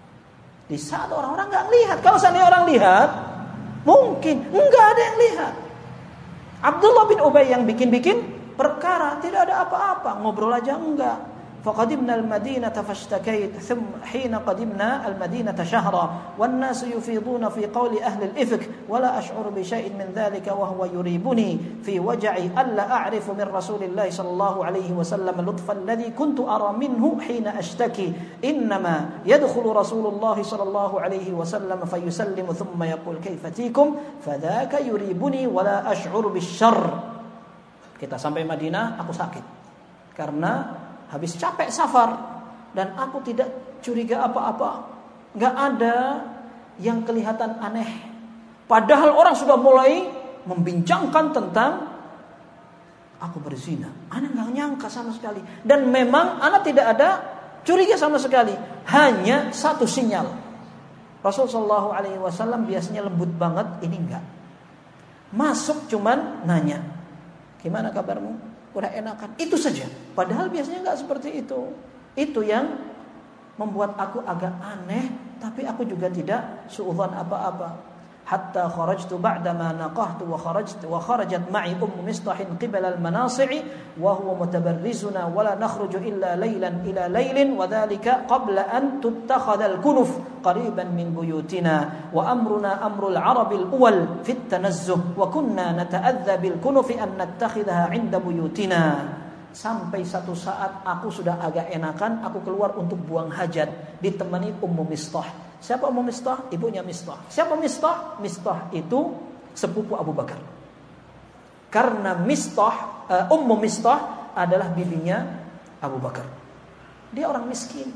Di saat orang-orang enggak lihat. Kalau seandainya orang lihat, mungkin enggak ada yang lihat. Abdullah bin Ubay yang bikin-bikin perkara, tidak ada apa-apa, ngobrol aja enggak. فقدمنا المدينة فاشتكيت ثم حين قدمنا المدينة شهرا والناس يفيضون في قول أهل الإفك ولا أشعر بشيء من ذلك وهو يريبني في وجعي ألا أعرف من رسول الله صلى الله عليه وسلم لطفا الذي كنت أرى منه حين أشتكي إنما يدخل رسول الله صلى الله عليه وسلم فيسلم ثم يقول كيف تيكم فذاك يريبني ولا أشعر بالشر. Kita sampai Madinah, aku sakit karena habis capek safar dan aku tidak curiga apa-apa, nggak ada yang kelihatan aneh. Padahal orang sudah mulai membincangkan tentang aku berzina. Ana nggak nyangka sama sekali. Dan memang ana tidak ada curiga sama sekali. Hanya satu sinyal. Rasul Shallallahu Alaihi Wasallam biasanya lembut banget, ini enggak. Masuk cuman nanya, gimana kabarmu? Udah enakan, itu saja. Padahal biasanya enggak seperti itu. Itu yang membuat aku agak aneh, tapi aku juga tidak suudzon apa-apa. Hatta kharajtu ba'dama naqahtu wa kharajtu wa kharajat ma'i ummu mistahin qibala al-manasi'i wa huwa mutabarrizuna wa la nakhruju illa laylan ila laylin wa dhalika qabla an tuttakhadha al-kunuf qariban min buyutina wa amruna amru al-arab al-awwal fi at-tanazzuh wa kunna nata'adha bil kunufi an nattakhidhaha 'inda buyutina. Sampai satu saat aku sudah agak enakan, aku keluar untuk buang hajat ditemani Ummu Mistah. Siapa Ummu Mistah? Ibunya Mistah. Siapa Mistah? Mistah itu sepupu Abu Bakar. Karena Mistah, uh, Ummu Mistah adalah bibinya Abu Bakar. Dia orang miskin.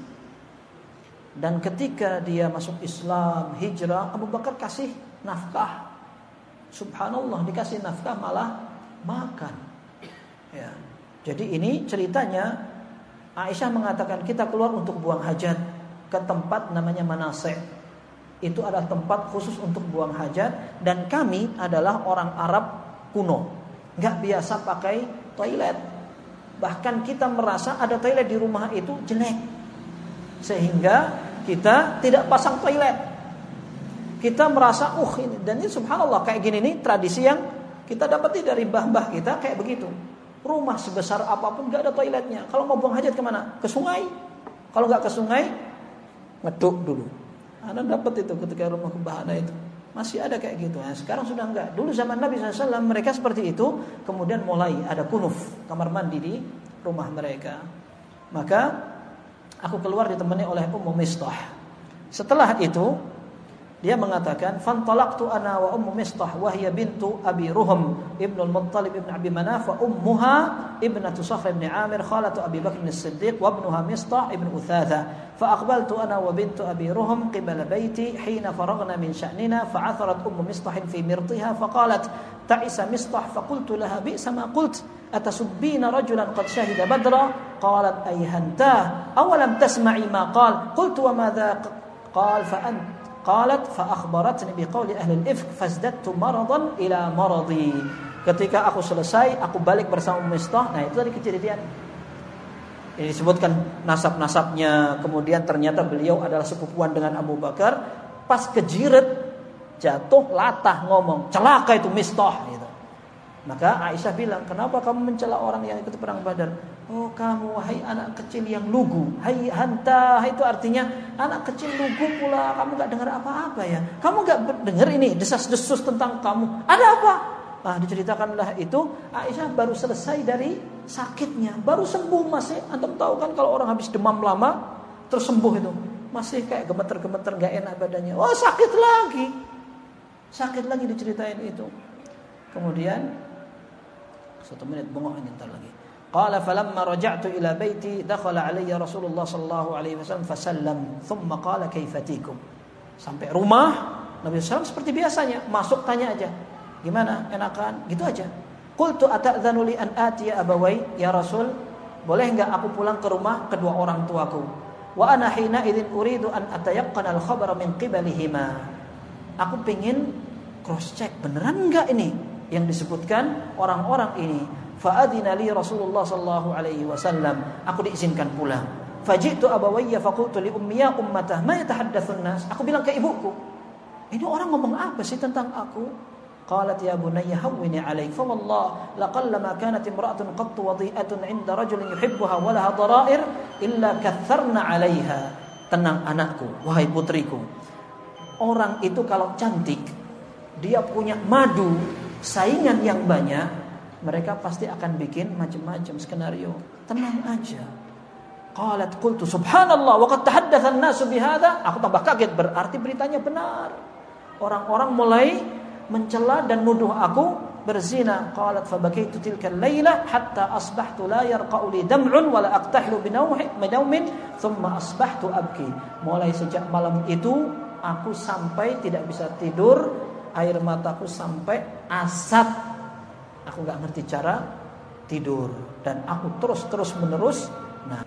Dan ketika dia masuk Islam, hijrah, Abu Bakar kasih nafkah. Subhanallah, dikasih nafkah malah makan. Ya. Jadi ini ceritanya, Aisyah mengatakan kita keluar untuk buang hajat ke tempat namanya Manasik. Itu adalah tempat khusus untuk buang hajat. Dan kami adalah orang Arab kuno, gak biasa pakai toilet. Bahkan kita merasa ada toilet di rumah itu jelek, sehingga kita tidak pasang toilet. Kita merasa uh ini. Dan ini subhanallah, kayak gini nih tradisi yang kita dapati dari mbah-mbah kita kayak begitu. Rumah sebesar apapun gak ada toiletnya. Kalau mau buang hajat kemana? Ke sungai. Kalau gak ke sungai, ngeduk dulu. Anda dapat itu ketika rumah Mbah Ana itu. Masih ada kayak gitu. Nah, sekarang sudah enggak. Dulu zaman Nabi shallallahu alaihi wasallam mereka seperti itu. Kemudian mulai ada kunuf, kamar mandi di rumah mereka. Maka aku keluar ditemani oleh Ummu Mistah. Setelah itu dia mengatakan, "Fantalaqtu ana wa Ummu Mistah wa hiya bintu Abi Ruhum ibnu al-Muttalib ibn Abi Manaf wa ummuha ibnatu Sakhr ibn Amir khalatu Abi Bakr as-Siddiq wa ibnuha Mistah ibn Uthatha. Fa aqbaltu ana wa bintu Abi Ruhum qibala bayti hina faragna min sha'nina fa 'atharat Ummu Mistah fi mirtiha fa qalat ta'isa Mistah fa qultu laha bi'sa ma qult atasubbina rajulan qad shahida badra qalat ayhanta awalam tasma'i ma qala qultu wa madha qala fa ant qalat fa akhbaratni biqauli ahli al-ifk fazdadtu maradan ila maradi." Ketika aku selesai, aku balik bersama Mistah. Nah, itu tadi kejadian. Ini disebutkan nasab-nasabnya. Kemudian ternyata beliau adalah sepupuan dengan Abu Bakar. Pas kejiret, jatuh latah ngomong, celaka itu Mistah gitu. Maka Aisyah bilang, "Kenapa kamu mencela orang yang ikut perang Badar?" "Oh, kamu wahai anak kecil yang lugu." Hai hanta, itu artinya anak kecil lugu pula. Kamu gak dengar apa-apa ya? Kamu gak dengar ini desas-desus tentang kamu? Ada apa? Nah, diceritakanlah itu. Aisyah baru selesai dari sakitnya, baru sembuh. Masih, antum tahu kan kalau orang habis demam lama terus sembuh itu masih kayak gemeter-gemeter, gak enak badannya. Oh, sakit lagi, sakit lagi, diceritain itu. Kemudian satu menit bengok ini ntar lagi. Qala falamma raja'tu ila baiti dakhala alayya Rasulullah sallallahu alaihi wasallam fasallam thumma qala kaifa tikum. Sampai rumah Nabi sallallahu alaihi wasallam seperti biasanya, masuk tanya aja, "Gimana? Enakan?" Gitu aja. Qultu ata'dzanu li an atiya abawai ya Rasul, boleh enggak aku pulang ke rumah kedua orang tuaku? Wa ana hina idzin uridu an atayaqqana al-khabara min qibalihima. Aku pengin cross check beneran enggak ini yang disebutkan orang-orang ini. Fa'adina li Rasulullah sallallahu alaihi wasallam. Aku diizinkan pulang. Faji'tu abawayya faqultu li ummiya ummatah ma yatahaddatsun nas. Aku bilang ke ibuku, "Ini orang ngomong apa sih tentang aku?" قالت يا بني هوني عليك فوالله لقلما كانت امرأة قط وضيئة عند رجل يحبها ولها ضرائر إلا كثرنا عليها. Tenang anakku, wahai putriku. Orang itu kalau cantik, dia punya madu, saingan yang banyak, mereka pasti akan bikin macam-macam skenario. Tenang aja. Qalat qultu subhanallah wa qad tahaddatha an-nasu bihadha. Aku tambah kaget, berarti beritanya benar. Orang-orang mulai mencela dan nuduh aku berzina. Qalat fabakaitu tilka al-laila hatta asbahtu la yarqa'u li dam'un wa la aqtahilu binawmin thumma asbahtu abki. Mulai sejak malam itu aku sampai tidak bisa tidur, air mataku sampai asat. Aku enggak ngerti cara tidur dan aku terus-terus menerus. Nah,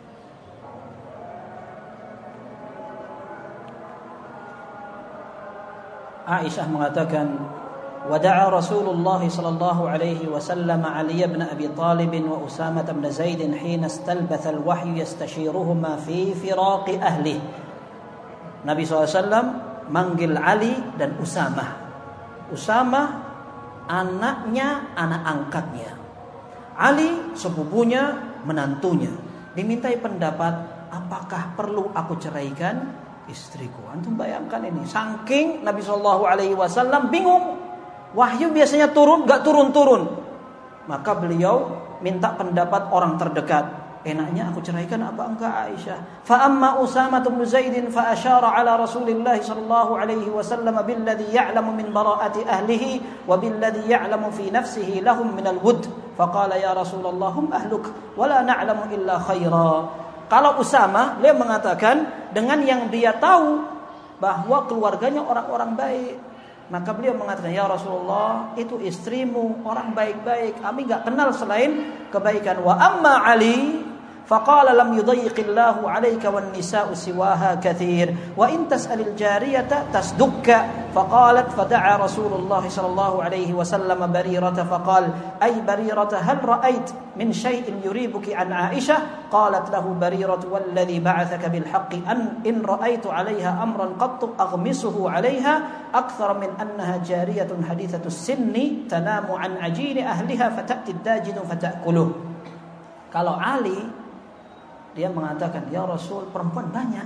Aisyah mengatakan ودعا رسول الله صلى الله عليه وسلم علي بن أبي طالب وأسامة بن زيد حين استلبث الوحي يستشيرهما في فراق أهله. Nabi shallallahu alaihi wasallam manggil Ali dan Usamah. Usamah anaknya, anak angkatnya. Ali sepupunya, menantunya. Dimintai pendapat, apakah perlu aku ceraikan istriku? Antum bayangkan ini, saking Nabi shallallahu alaihi wasallam bingung. Wahyu biasanya turun, gak turun-turun. Maka beliau minta pendapat orang terdekat. Enaknya aku ceraikan apa enggak Aisyah? Fa amma Usamah bin Zaid fa asyara ala Rasulillah sallallahu alaihi wasallam billadhi ya'lamu min bara'ati ahlihi wa billadhi ya'lamu fi nafsihi lahum min al-wud. Fa qala ya Rasulullah hum ahluk wa la na'lamu illa khaira. Kalau Usamah, dia mengatakan dengan yang dia tahu bahwa keluarganya orang-orang baik. Maka beliau mengatakan, ya Rasulullah, itu istrimu orang baik-baik, kami enggak kenal selain kebaikan. Wa amma Ali faqala lam yudayyiqillahu 'alaika wan nisa'u siwaha katsir wa in tas'alil jariyata tasdukka. Faqalat fada'a Rasulullah sallallahu alaihi wasallam Barirata faqala ay Barirata hal ra'ait min shay'in yuribuki an Aisyah? Qalat lahu Bariratu walladhi ba'athaka bil haqqi an in ra'aitu 'alayha amran qattu aghmisuhu 'alayha akthar min annaha jariyatun hadithatus sinni tanamu an ajini ahliha fata'ti ad-dajinu fata'kuluh. Kalau Ali, dia mengatakan, ya Rasul, perempuan banyak.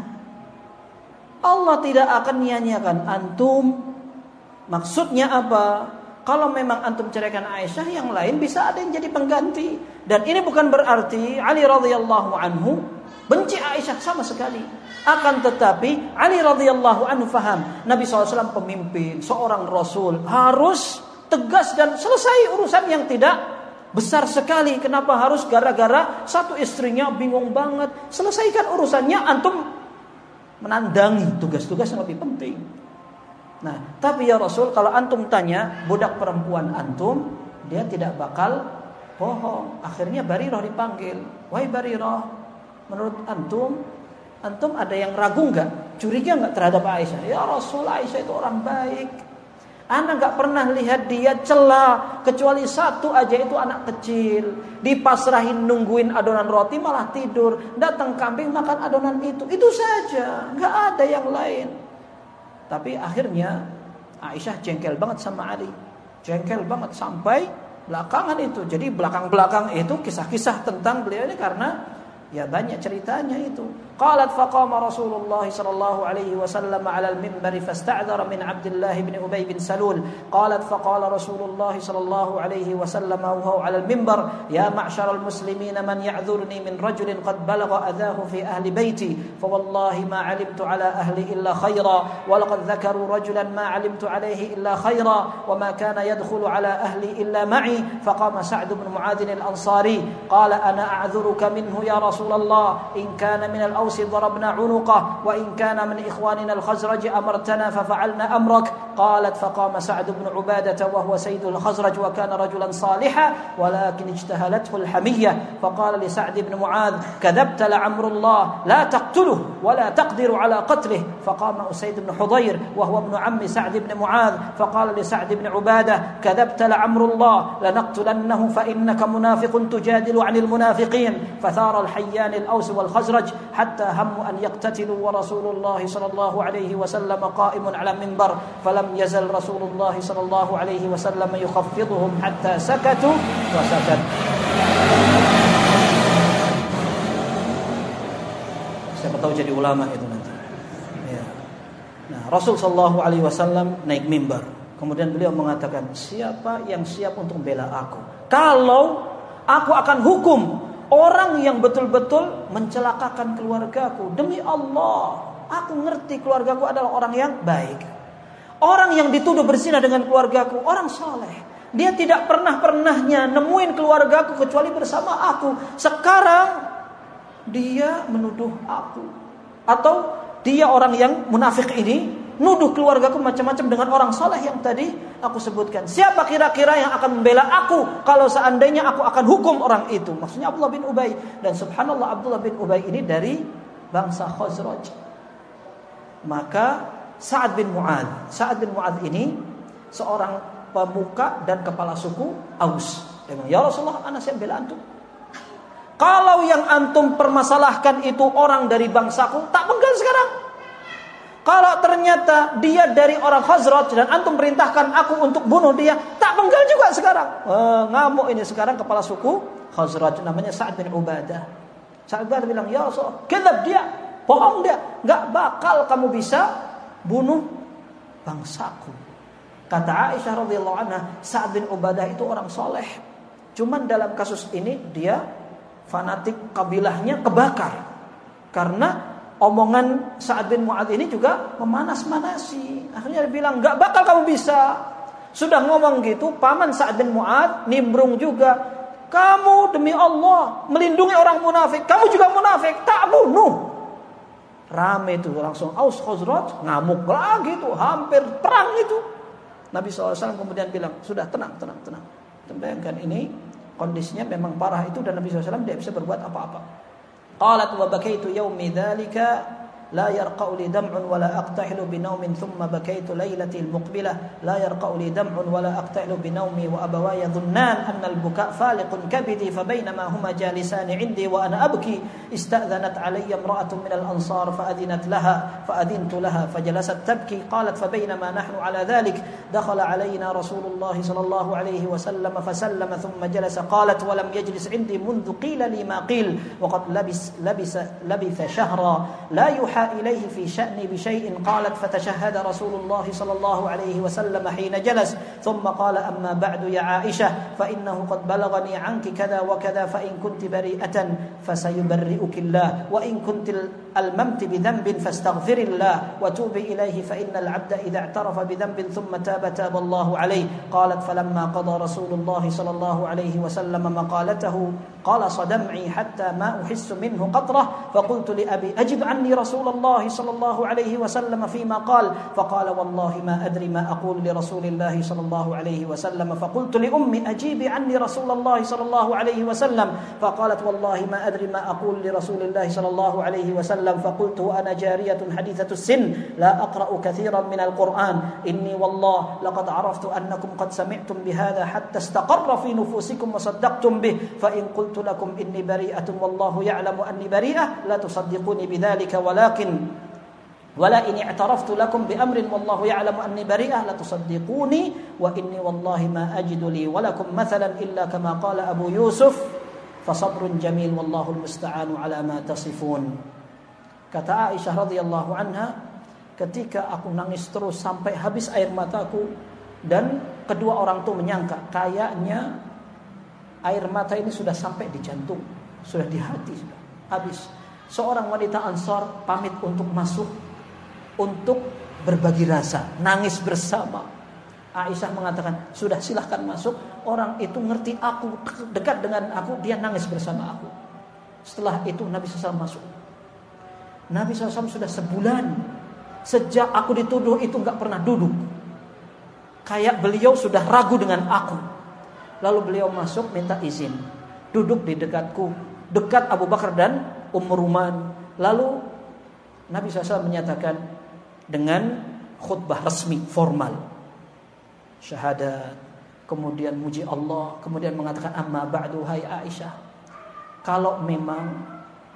Allah tidak akan nyanyiakan antum. Maksudnya apa? Kalau memang antum ceraikan Aisyah, yang lain bisa ada yang jadi pengganti. Dan ini bukan berarti Ali radhiyallahu anhu benci Aisyah sama sekali. Akan tetapi Ali radhiyallahu anhu faham Nabi shallallahu alaihi wasallam pemimpin, seorang Rasul, harus tegas dan selesai urusan yang tidak besar sekali. Kenapa harus gara-gara satu istrinya bingung banget? Selesaikan urusannya, antum menandangi tugas-tugas yang lebih penting. Nah, tapi ya Rasul, kalau antum tanya budak perempuan antum, dia tidak bakal bohong. Akhirnya Barirah dipanggil. Wahai Barirah, menurut antum, antum ada yang ragu enggak? Curiga enggak terhadap Aisyah? Ya Rasul, Aisyah itu orang baik. Anak gak pernah lihat dia cela, kecuali satu aja, itu anak kecil. Dipasrahin nungguin adonan roti malah tidur. Datang kambing makan adonan itu. Itu saja, gak ada yang lain. Tapi akhirnya Aisyah jengkel banget sama Ali. Jengkel banget sampai belakangan itu. Jadi belakang-belakang itu kisah-kisah tentang beliau ini karena ya banyak ceritanya itu. Qalat faqama Rasulullah sallallahu alaihi wasallam 'ala al-minbar fasta'dhara min Abdullah bin Ubay bin Salul. Qalat faqala Rasulullah sallallahu alaihi wasallam wa huwa 'ala al-minbar ya ma'syaral muslimin man ya'dhurni min rajulin qad balagha adahu fi ahli baiti fa wallahi ma 'alimtu 'ala ahli illa khaira wa laqad dhakaru rajulan ma 'alimtu 'alayhi illa khaira wa ma kana yadkhulu 'ala ahli illa ma'i. Faqama Sa'd bin Mu'adh al-Ansari qala ana a'dhuruka minhu ya Rasulullah in kana min al ضربنا عنقه وإن كان من إخواننا الخزرج أمرتنا ففعلنا أمرك. قالت فقام سعد بن عبادة وهو سيد الخزرج وكان رجلا صالحا ولكن اجتهلته الحمية فقال لسعد بن معاذ كذبت لعمر الله لا تقتله ولا تقدر على قتله. فقام أسيد بن حضير وهو ابن عم سعد بن معاذ فقال لسعد بن عبادة كذبت لعمر الله لنقتلنه فإنك منافق تجادل عن المنافقين. فثار الحي صبيان الأوس والخزرج حتى هموا أن يقتتلوا ورسول الله صلى الله عليه وسلم قائم على منبر فلم يزل رسول الله صلى الله عليه وسلم يخفضهم حتى سكتوا وسكت. Siapa tahu jadi ulama itu nanti. Ya. Nah, Rasul sallallahu alaihi wasallam naik mimbar. Kemudian beliau mengatakan, siapa yang siap untuk membela aku? Kalau aku akan hukum orang yang betul-betul mencelakakan keluargaku. Demi Allah, aku ngerti keluargaku adalah orang yang baik. Orang yang dituduh berzina dengan keluargaku, orang soleh. Dia tidak pernah-pernahnya nemuin keluargaku kecuali bersama aku. Sekarang dia menuduh aku. Atau dia orang yang munafik ini nuduh keluargaku macam-macam dengan orang soleh yang tadi aku sebutkan. Siapa kira-kira yang akan membela aku kalau seandainya aku akan hukum orang itu? Maksudnya Abdullah bin Ubay. Dan subhanallah, Abdullah bin Ubay ini dari bangsa Khazraj. Maka Sa'ad bin Mu'adz Sa'ad bin Mu'adz ini seorang pemuka dan kepala suku Aus. Dia bilang, ya Rasulullah, ana siap bela antum. Kalau yang antum permasalahkan itu orang dari bangsaku, tak bengkel sekarang. Kalau ternyata dia dari orang Khazraj dan antum perintahkan aku untuk bunuh dia, tak bengkel juga sekarang. Eh, ngamuk ini sekarang kepala suku Khazraj, namanya Sa'ad bin Ubadah. Sa'ad bin Ubadah bilang, ya Rasulullah, kadzab dia, bohong dia, enggak bakal kamu bisa bunuh bangsaku. Kata Aisyah radhiyallahu anha, Sa'ad bin Ubadah itu orang soleh. Cuman dalam kasus ini dia fanatik, kabilahnya kebakar. Karena omongan Sa'ad bin Mu'adz ini juga memanas-manasi. Akhirnya dia bilang, gak bakal kamu bisa. Sudah ngomong gitu, paman Sa'ad bin Mu'adz nimbrung juga. Kamu demi Allah melindungi orang munafik, kamu juga munafik, tak bunuh. Rame itu langsung Aus Khazraj ngamuk lagi tuh, hampir perang itu. Nabi shallallahu alaihi wasallam kemudian bilang, sudah tenang, tenang, tenang. Bayangkan ini kondisinya memang parah itu dan Nabi shallallahu alaihi wasallam tidak bisa berbuat apa-apa. Qalat wa bakaitu yawmi dhalika la yarqa'u li dam'un wa la aqtahilu bi nawmin thumma bakaitu laylati al-muqbilah la yarqa'u li dam'un wa la aqtahilu bi nawmi wa abawaya dhunnan anna al-buka' faliqun kabidi fa bainama huma jalisan 'indi wa ana abki ista'dhanat 'alayya imra'atun min al-ansar fa adhinat laha fa adhintu laha fajalasat tabki qalat fa bainama nahnu 'ala dhalik dakhala 'alayna rasulullah sallallahu alayhi wa sallam fa sallama thumma jalasa qalat wa lam yajlis 'indi منذ قيل لي ما قيل وقد لبس لبس لبث شهرا لا يحا إليه في شأني بشيء قالت فتشهد رسول الله صلى الله عليه وسلم حين جلس ثم قال أما بعد يا عائشة فإنه قد بلغني عنك كذا وكذا فإن كنت بريئة فسيبرئك الله وإن كنت ألممت بذنب فاستغفر الله وتوبي إليه فإن العبد إذا اعترف بذنب ثم تاب تاب الله عليه قالت فلما قضى رسول الله صلى الله عليه وسلم مقالته قلص دمعي حتى ما أحس منه قطرة فقلت لأبي أجب عني رسول الله صلى الله عليه وسلم فيما قال فقال والله ما أدري ما أقول لرسول الله صلى الله عليه وسلم فقلت لأمي أجيبي عني رسول الله صلى الله عليه وسلم فقالت والله ما أدري ما أقول لرسول الله صلى الله عليه وسلم فقلت وأنا جارية حديثة السن لا أقرأ كثيرا من القرآن إني والله لقد عرفت أنكم قد سمعتم بهذا حتى استقر في نفوسكم وصدقتم به فإن قلت لكم إني بريئة والله يعلم أني بريئة لا تصدقوني بذلك ولكن ولا إن اعترفت لكم بأمر والله يعلم أني بريئة لا تصدقوني وإني والله ما أجد لي ولكم مثلا إلا كما قال أبو يوسف فصبر جميل والله المستعان على ما تصفون. Kata Aisyah radhiyallahu anha, ketika aku nangis terus sampai habis air mataku dan kedua orang tuh menyangka kayaknya air mata ini sudah sampai di jantung, sudah di hati, sudah habis. Seorang wanita Ansar pamit untuk masuk untuk berbagi rasa, nangis bersama. Aisyah mengatakan, sudah silahkan masuk. Orang itu ngerti aku, dekat dengan aku, dia nangis bersama aku. Setelah itu Nabi shallallahu alaihi wasallam masuk. Nabi shallallahu alaihi wasallam sudah sebulan sejak aku dituduh itu gak pernah duduk. Kayak beliau sudah ragu dengan aku. Lalu beliau masuk minta izin, duduk di dekatku, dekat Abu Bakar dan Ummu Ruman. Lalu Nabi shallallahu alaihi wasallam menyatakan dengan khutbah resmi formal, syahadat, kemudian muji Allah, kemudian mengatakan amma ba'du hai Aisyah, kalau memang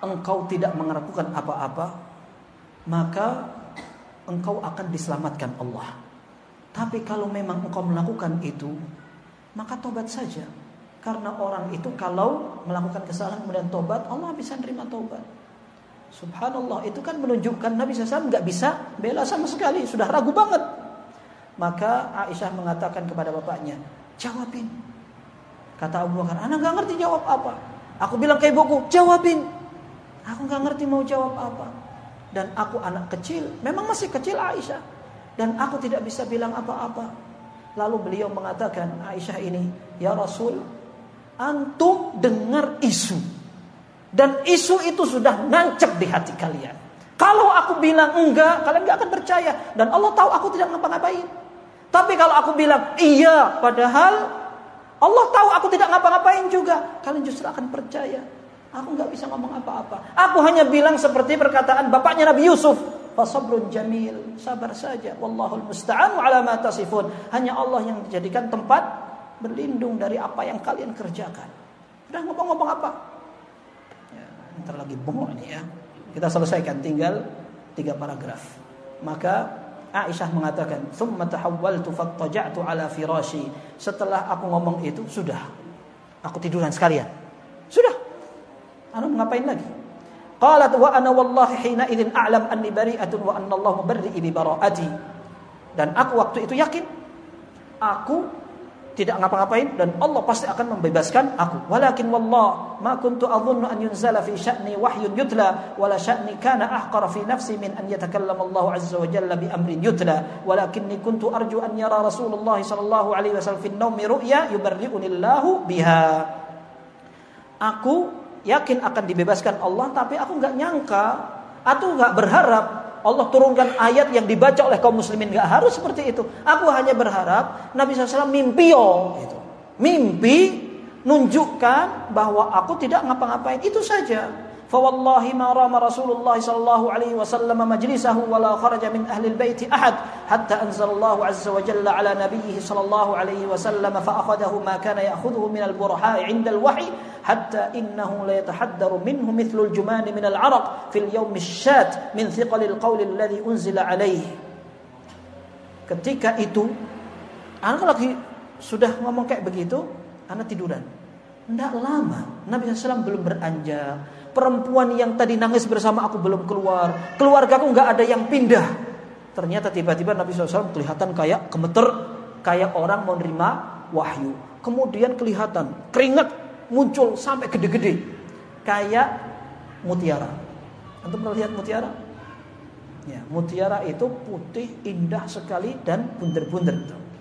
engkau tidak melakukan apa-apa, maka engkau akan diselamatkan Allah. Tapi kalau memang engkau melakukan itu, maka tobat saja. Karena orang itu kalau melakukan kesalahan kemudian tobat, Allah bisa nerima tobat. Subhanallah, itu kan menunjukkan Nabi shallallahu alaihi wasallam gak bisa bela sama sekali, sudah ragu banget. Maka Aisyah mengatakan kepada bapaknya, jawabin. Kata Abu Bakar, anak gak ngerti jawab apa. Aku bilang ke ibuku, jawabin. Aku gak ngerti mau jawab apa. Dan aku anak kecil, memang masih kecil Aisyah, dan aku tidak bisa bilang apa-apa. Lalu beliau mengatakan, Aisyah ini, ya Rasul, antum dengar isu, dan isu itu sudah nancep di hati kalian. Kalau aku bilang enggak, kalian gak akan percaya. Dan Allah tahu aku tidak ngapa-ngapain. Tapi kalau aku bilang iya, padahal Allah tahu aku tidak ngapa-ngapain juga, kalian justru akan percaya. Aku gak bisa ngomong apa-apa. Aku hanya bilang seperti perkataan bapaknya Nabi Yusuf, fasabrun jamil, sabar saja. Wallahul musta'an ala ma tasifun. Hanya Allah yang dijadikan tempat berlindung dari apa yang kalian kerjakan. Udah ngomong-ngomong apa? Ya, ntar lagi bengok ini ya. Kita selesaikan, tinggal tiga paragraf. Maka Aisyah mengatakan, "Tsumma tahawwaltu fattaja'tu ala firashi." Setelah aku ngomong itu, sudah. Aku tiduran sekalian. Sudah. Anu ngapain lagi? Qalat wa ana wallahi hina idzin a'lam anni bari'atun wa anna Allah mubarri'i bi bara'ati. Dan aku waktu itu yakin aku tidak ngapa-ngapain dan Allah pasti akan membebaskan aku. Walakin wallah ma kuntu adhunnu an yunzala fi sya'ni wahyun yutla wala sya'ni kana ahqara fi nafsi min an yatakallama Allah azza wa jalla bi amrin yutla walakinni kuntu arju an yara Rasulullah sallallahu alaihi wasallam fi an-nawmi ru'ya yubarri'uni Allah biha. Aku yakin akan dibebaskan Allah, tapi aku enggak nyangka atau enggak berharap Allah turunkan ayat yang dibaca oleh kaum muslimin. Gak harus seperti itu. Aku hanya berharap Nabi shallallahu alaihi wasallam mimpi gitu. Mimpi nunjukkan bahwa aku tidak ngapa-ngapain. Itu saja. Fa wallahi ma rama Rasulullah sallallahu alaihi wasallam majlisahu wala kharaja min ahli al-bait ahad hatta anzalallahu azza wa jalla ala nabiyhi sallallahu alaihi wasallam fa akhadahu ma kana ya'khudhuhu min al-burha'i 'inda al-wahy hatta innahu la yatahaddaru minhu mithlu al-juman min al-'araq fi al-yawm ash-shat min thiqal al-qawl alladhi unzila alayhi. Ketika itu anak lagi sudah ngomong kayak begitu, anak tiduran. Tidak lama Nabi shallallahu alaihi wasallam belum beranjak. Perempuan yang tadi nangis bersama aku belum keluar. Keluargaku gak ada yang pindah. Ternyata tiba-tiba Nabi shallallahu alaihi wasallam kelihatan kayak gemeter, kayak orang mau nerima wahyu. Kemudian kelihatan keringat muncul sampai gede-gede, kayak mutiara. Antum pernah lihat mutiara? Ya, mutiara itu putih, indah sekali dan bunder-bunder.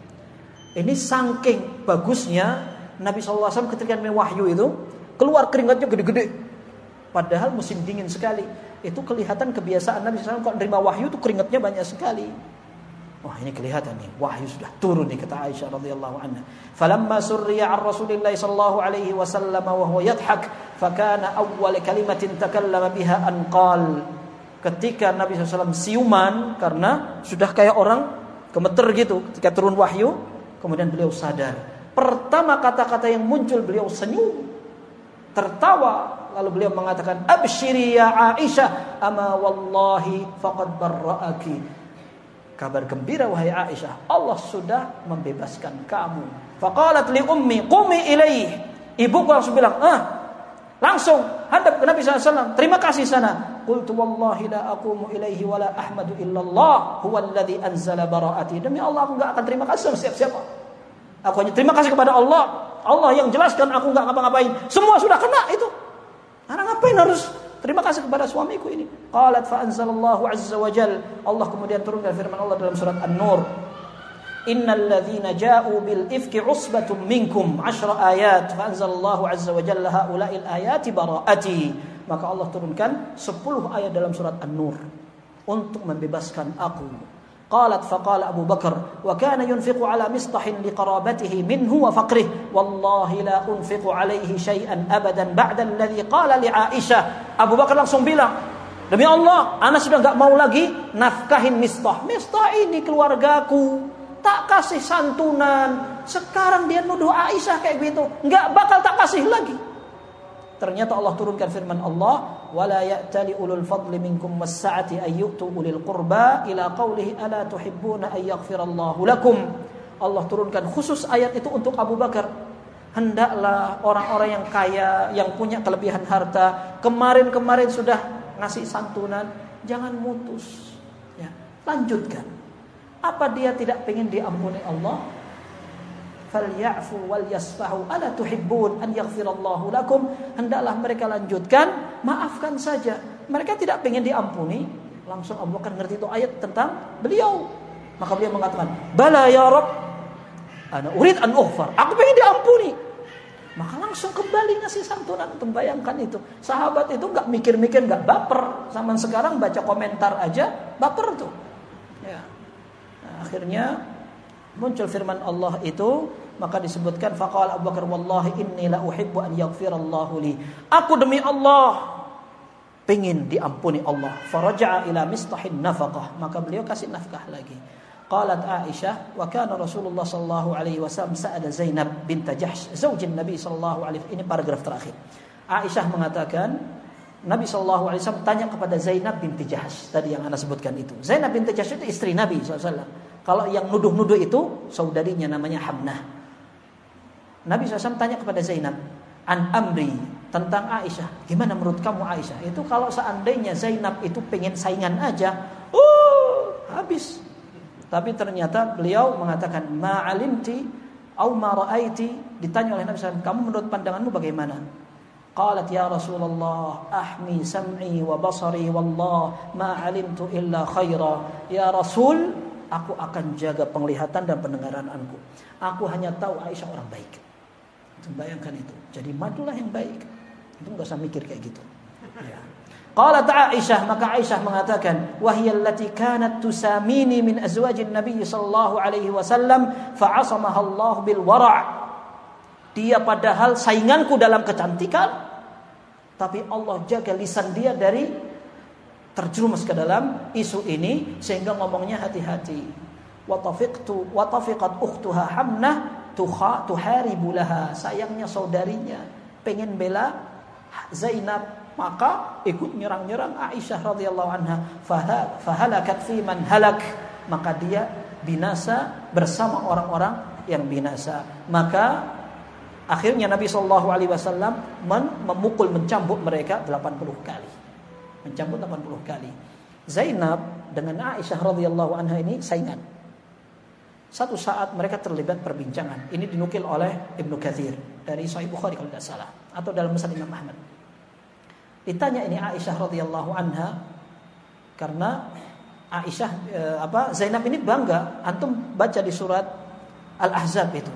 Ini saking bagusnya Nabi shallallahu alaihi wasallam ketika nerima wahyu itu keluar keringatnya gede-gede. Padahal musim dingin sekali. Itu kelihatan kebiasaan Nabi shallallahu alaihi wasallam kalau nerima wahyu itu keringatnya banyak sekali. Wah, ini kelihatan nih, wahyu sudah turun nih, kata Aisyah radhiyallahu anha. Falamma surriya 'an Rasulillah sallallahu alaihi wasallam wa huwa yadhhak, fa kana awwal kalimatin takallama biha an qal. Ketika Nabi shallallahu alaihi wasallam siuman karena sudah kayak orang gemeter gitu ketika turun wahyu, kemudian beliau sadar. Pertama kata-kata yang muncul beliau senyum, tertawa. Lalu beliau mengatakan, abshiri ya Aisyah, ama wallahi faqad barra'aki. Kabar gembira wahai Aisyah, Allah sudah membebaskan kamu. Faqalat li ummi qumi ilaih. Ibuku langsung bilang, ah, langsung hadap ke Nabi shallallahu alaihi wasallam, terima kasih sana. Qultu wallahi la aqumu ilaihi wa la ahmadu illallah huwa alladhi anzala bara'ati. Demi Allah aku enggak akan terima kasih sama siapa-siapa. Aku hanya terima kasih kepada Allah. Allah yang jelaskan aku enggak ngapa-ngapain. Semua sudah kena itu. Karena ngapain harus terima kasih kepada suamiku ini? Qalat fa anzalallahu azza wa jal. Allah kemudian turunkan firman Allah dalam surat An-Nur. Innal ladzina ja'u bil ifki usbatum minkum ashra ayat fa anzalallahu azza wa jalla haula'il ayati bara'ati. Maka Allah turunkan sepuluh ayat dalam surat An-Nur untuk membebaskan aku. Qalat faqala Abu Bakar wa kana yunfiqu ala mistahin liqarabatihi minhu wa faqrih wallahi la unfiqu alaihi syai'an abadan ba'da alladhi qala li Aisyah. Abu Bakar langsung bilang, demi Allah, ana sudah enggak mau lagi nafkahin Mistah. Mistah ini keluargaku, tak kasih santunan. Sekarang dia nuduh Aisyah kayak gitu, enggak bakal tak kasih lagi. ternyata Allah turunkan firman Allah, wala ya'tali ulul fadli minkum was-sa'ati ay yu'tu ulil qurba ila qawlihi ala tuhibbuna ay yaghfirallahu lakum. Allah turunkan khusus ayat itu untuk Abu Bakar. Hendaklah orang-orang yang kaya, yang punya kelebihan harta, kemarin-kemarin sudah ngasih santunan, jangan mutus. Ya, lanjutkan. Apa dia tidak ingin diampuni Allah? Falyafu wal yasfahu ala tuhibbun an yaghfirallahu lakum. Hendaklah mereka lanjutkan, maafkan saja. Mereka tidak ingin diampuni. Langsung Abu Bakar ngerti itu ayat tentang beliau. Maka beliau mengatakan, "Bala ya Rabb, ana urid an ughfar." Aku ingin diampuni. Maka langsung kembali ngasih santunan. Bayangkan itu. Sahabat itu enggak mikir-mikir, enggak baper. Zaman sekarang baca komentar aja baper tuh. Ya. Nah, akhirnya muncul firman Allah itu, maka disebutkan faqala Abu Bakar wallahi inni la uhibbu an yaghfirallahu li. Aku demi Allah pengin diampuni Allah. Faraja'a ila mistahin nafaqah. Maka beliau kasih nafkah lagi. Qalat Aisyah wa kana Rasulullah sallallahu alaihi wasallam sa'ada Zainab bint Jahsh zaujin Nabi sallallahu alaihi. Ini paragraf terakhir. Aisyah mengatakan Nabi sallallahu alaihi wasallam tanya kepada Zainab binti Jahsh, tadi yang Anda sebutkan itu. Zainab binti Jahsh itu istri Nabi sallallahu alaihi wasallam. Kalau yang nuduh-nuduh itu saudarinya namanya Hamnah. Nabi sallallahu alaihi wasallam tanya kepada Zainab an amri, tentang Aisyah. Gimana menurut kamu Aisyah? Itu kalau seandainya Zainab itu pengen saingan aja, uh, habis. Tapi ternyata beliau mengatakan ma'alimti au ma ra'aiti. Ditanya oleh Nabi sallallahu alaihi wasallam, kamu menurut pandanganmu bagaimana? Qalat ya Rasulullah ahmi sam'i wa basari wallah ma 'alimtu illa khaira. Ya Rasul, aku akan jaga penglihatan dan pendengaranku. Aku hanya tahu Aisyah orang baik. Bayangkan itu. Jadi madulah yang baik. Itu enggak usah mikir kayak gitu. Ya. Qalat Aisyah, maka Aisyah mengatakan, "Wahiyal lati kanat tusamini min azwajin Nabi sallallahu alaihi wasallam fa 'asamaha Allah bil wara'." Dia padahal sainganku dalam kecantikan, tapi Allah jaga lisan dia dari terjerumus ke dalam isu ini sehingga ngomongnya hati-hati. Wa tafiqtu wa tafiqat ukhtuha Hamnah tuha tuharibu laha. Sayangnya saudarinya pengen bela Zainab, maka ikut nyerang-nyerang Aisyah radhiyallahu anha. Fahalakat fi man halak, maka dia binasa bersama orang-orang yang binasa. Maka akhirnya Nabi sallallahu alaihi wasallam memukul mencambuk mereka delapan puluh kali. Mencambuk delapan puluh kali. Zainab dengan Aisyah radhiyallahu anha ini saingan. Satu saat mereka terlibat perbincangan. Ini dinukil oleh Ibnu Katsir dari Sahih Bukhari kalau tidak salah, atau dalam Musnad Imam Ahmad. Ditanya ini Aisyah radhiyallahu anha, karena Aisyah eh, apa Zainab ini bangga. Antum baca di surat Al-Ahzab itu.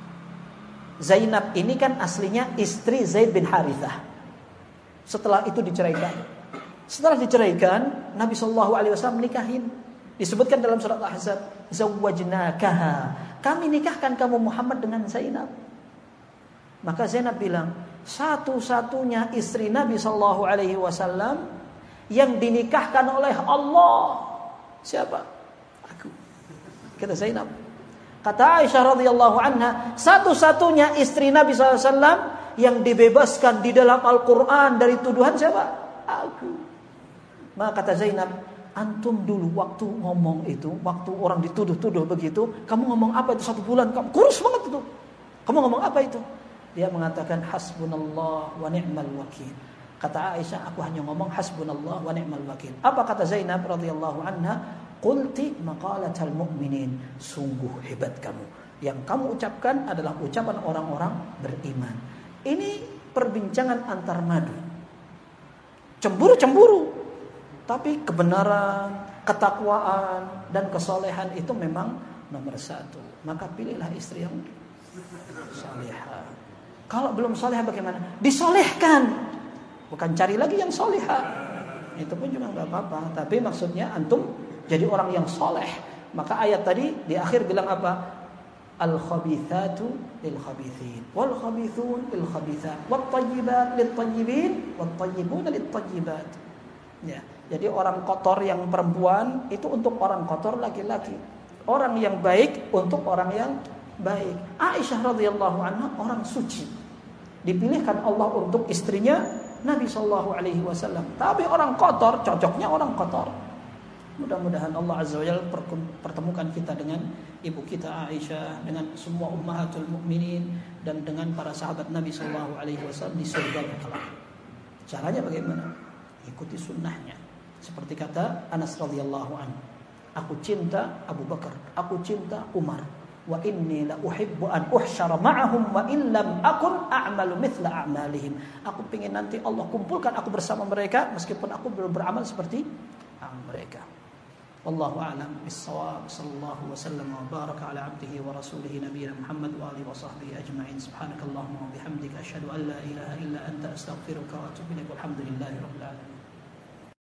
Zainab ini kan aslinya istri Zaid bin Harithah. Setelah itu diceraikan. Setelah diceraikan, Nabi sallallahu alaihi wasallam menikahin. Disebutkan dalam surat Al-Ahzab, zawwajnakaha. Kami nikahkan kamu Muhammad dengan Zainab. Maka Zainab bilang, satu-satunya istri Nabi sallallahu alaihi wasallam yang dinikahkan oleh Allah. Siapa? Aku. Kata Zainab. Kata Aisyah radhiyallahu anha, satu-satunya istri Nabi sallallahu alaihi wasallam yang dibebaskan di dalam Al-Qur'an dari tuduhan siapa? Aku. Maka kata Zainab, antum dulu waktu ngomong itu, waktu orang dituduh-tuduh begitu, kamu ngomong apa itu satu bulan? Kamu kurus banget itu. Kamu ngomong apa itu? Dia mengatakan hasbunallah wa ni'mal wakil. Kata Aisyah, aku hanya ngomong hasbunallah wa ni'mal wakil. Apa kata Zainab radhiyallahu anha? Qulti maqalatal mu'minin. Sungguh hebat kamu. Yang kamu ucapkan adalah ucapan orang-orang beriman. Ini perbincangan antar madu. Cemburu-cemburu. Tapi kebenaran, ketakwaan, dan kesolehan itu memang nomor satu. Maka pilihlah istri yang salihah. Kalau belum salihah bagaimana? Disolehkan. Bukan cari lagi yang salihah. Itu pun juga nggak apa-apa. Tapi maksudnya antum jadi orang yang soleh. Maka ayat tadi di akhir bilang apa? Al-khabithatu lil-khabithin, wal-khabithun lil-khabithat, wat-tayyibat lit-tayyibin, wat-tayyibuna lit-tayyibat. Ya. Jadi orang kotor yang perempuan itu untuk orang kotor laki-laki. Orang yang baik untuk orang yang baik. Aisyah radhiyallahu anha orang suci. Dipilihkan Allah untuk istrinya Nabi Shallallahu Alaihi Wasallam. Tapi orang kotor, cocoknya orang kotor. Mudah-mudahan Allah Azza wa Jalla pertemukan kita dengan ibu kita Aisyah, dengan semua ummahatul mukminin, dan dengan para sahabat Nabi Shallallahu Alaihi Wasallam di surga kelak. Caranya bagaimana? Ikuti sunnahnya. Seperti kata Anas radhiyallahu anhu, aku cinta Abu Bakar, aku cinta Umar. Wa inni la uhibbu an uhsyara ma'ahum wa illam akun a'malu mithla a'malihim. Aku ingin nanti Allah kumpulkan aku bersama mereka meskipun aku belum beramal seperti mereka. Wallahu a'lam bis-shawab. Sallallahu wa sallam wa baraka ala 'abdihi wa rasulihi nabiyina Muhammad wa alihi wa sahbihi ajma'in. Subhanakallahumma wa bihamdika asyhadu an la ilaha illa anta astaghfiruka wa atubu ilaik. Walhamdulillahi rabbil alamin.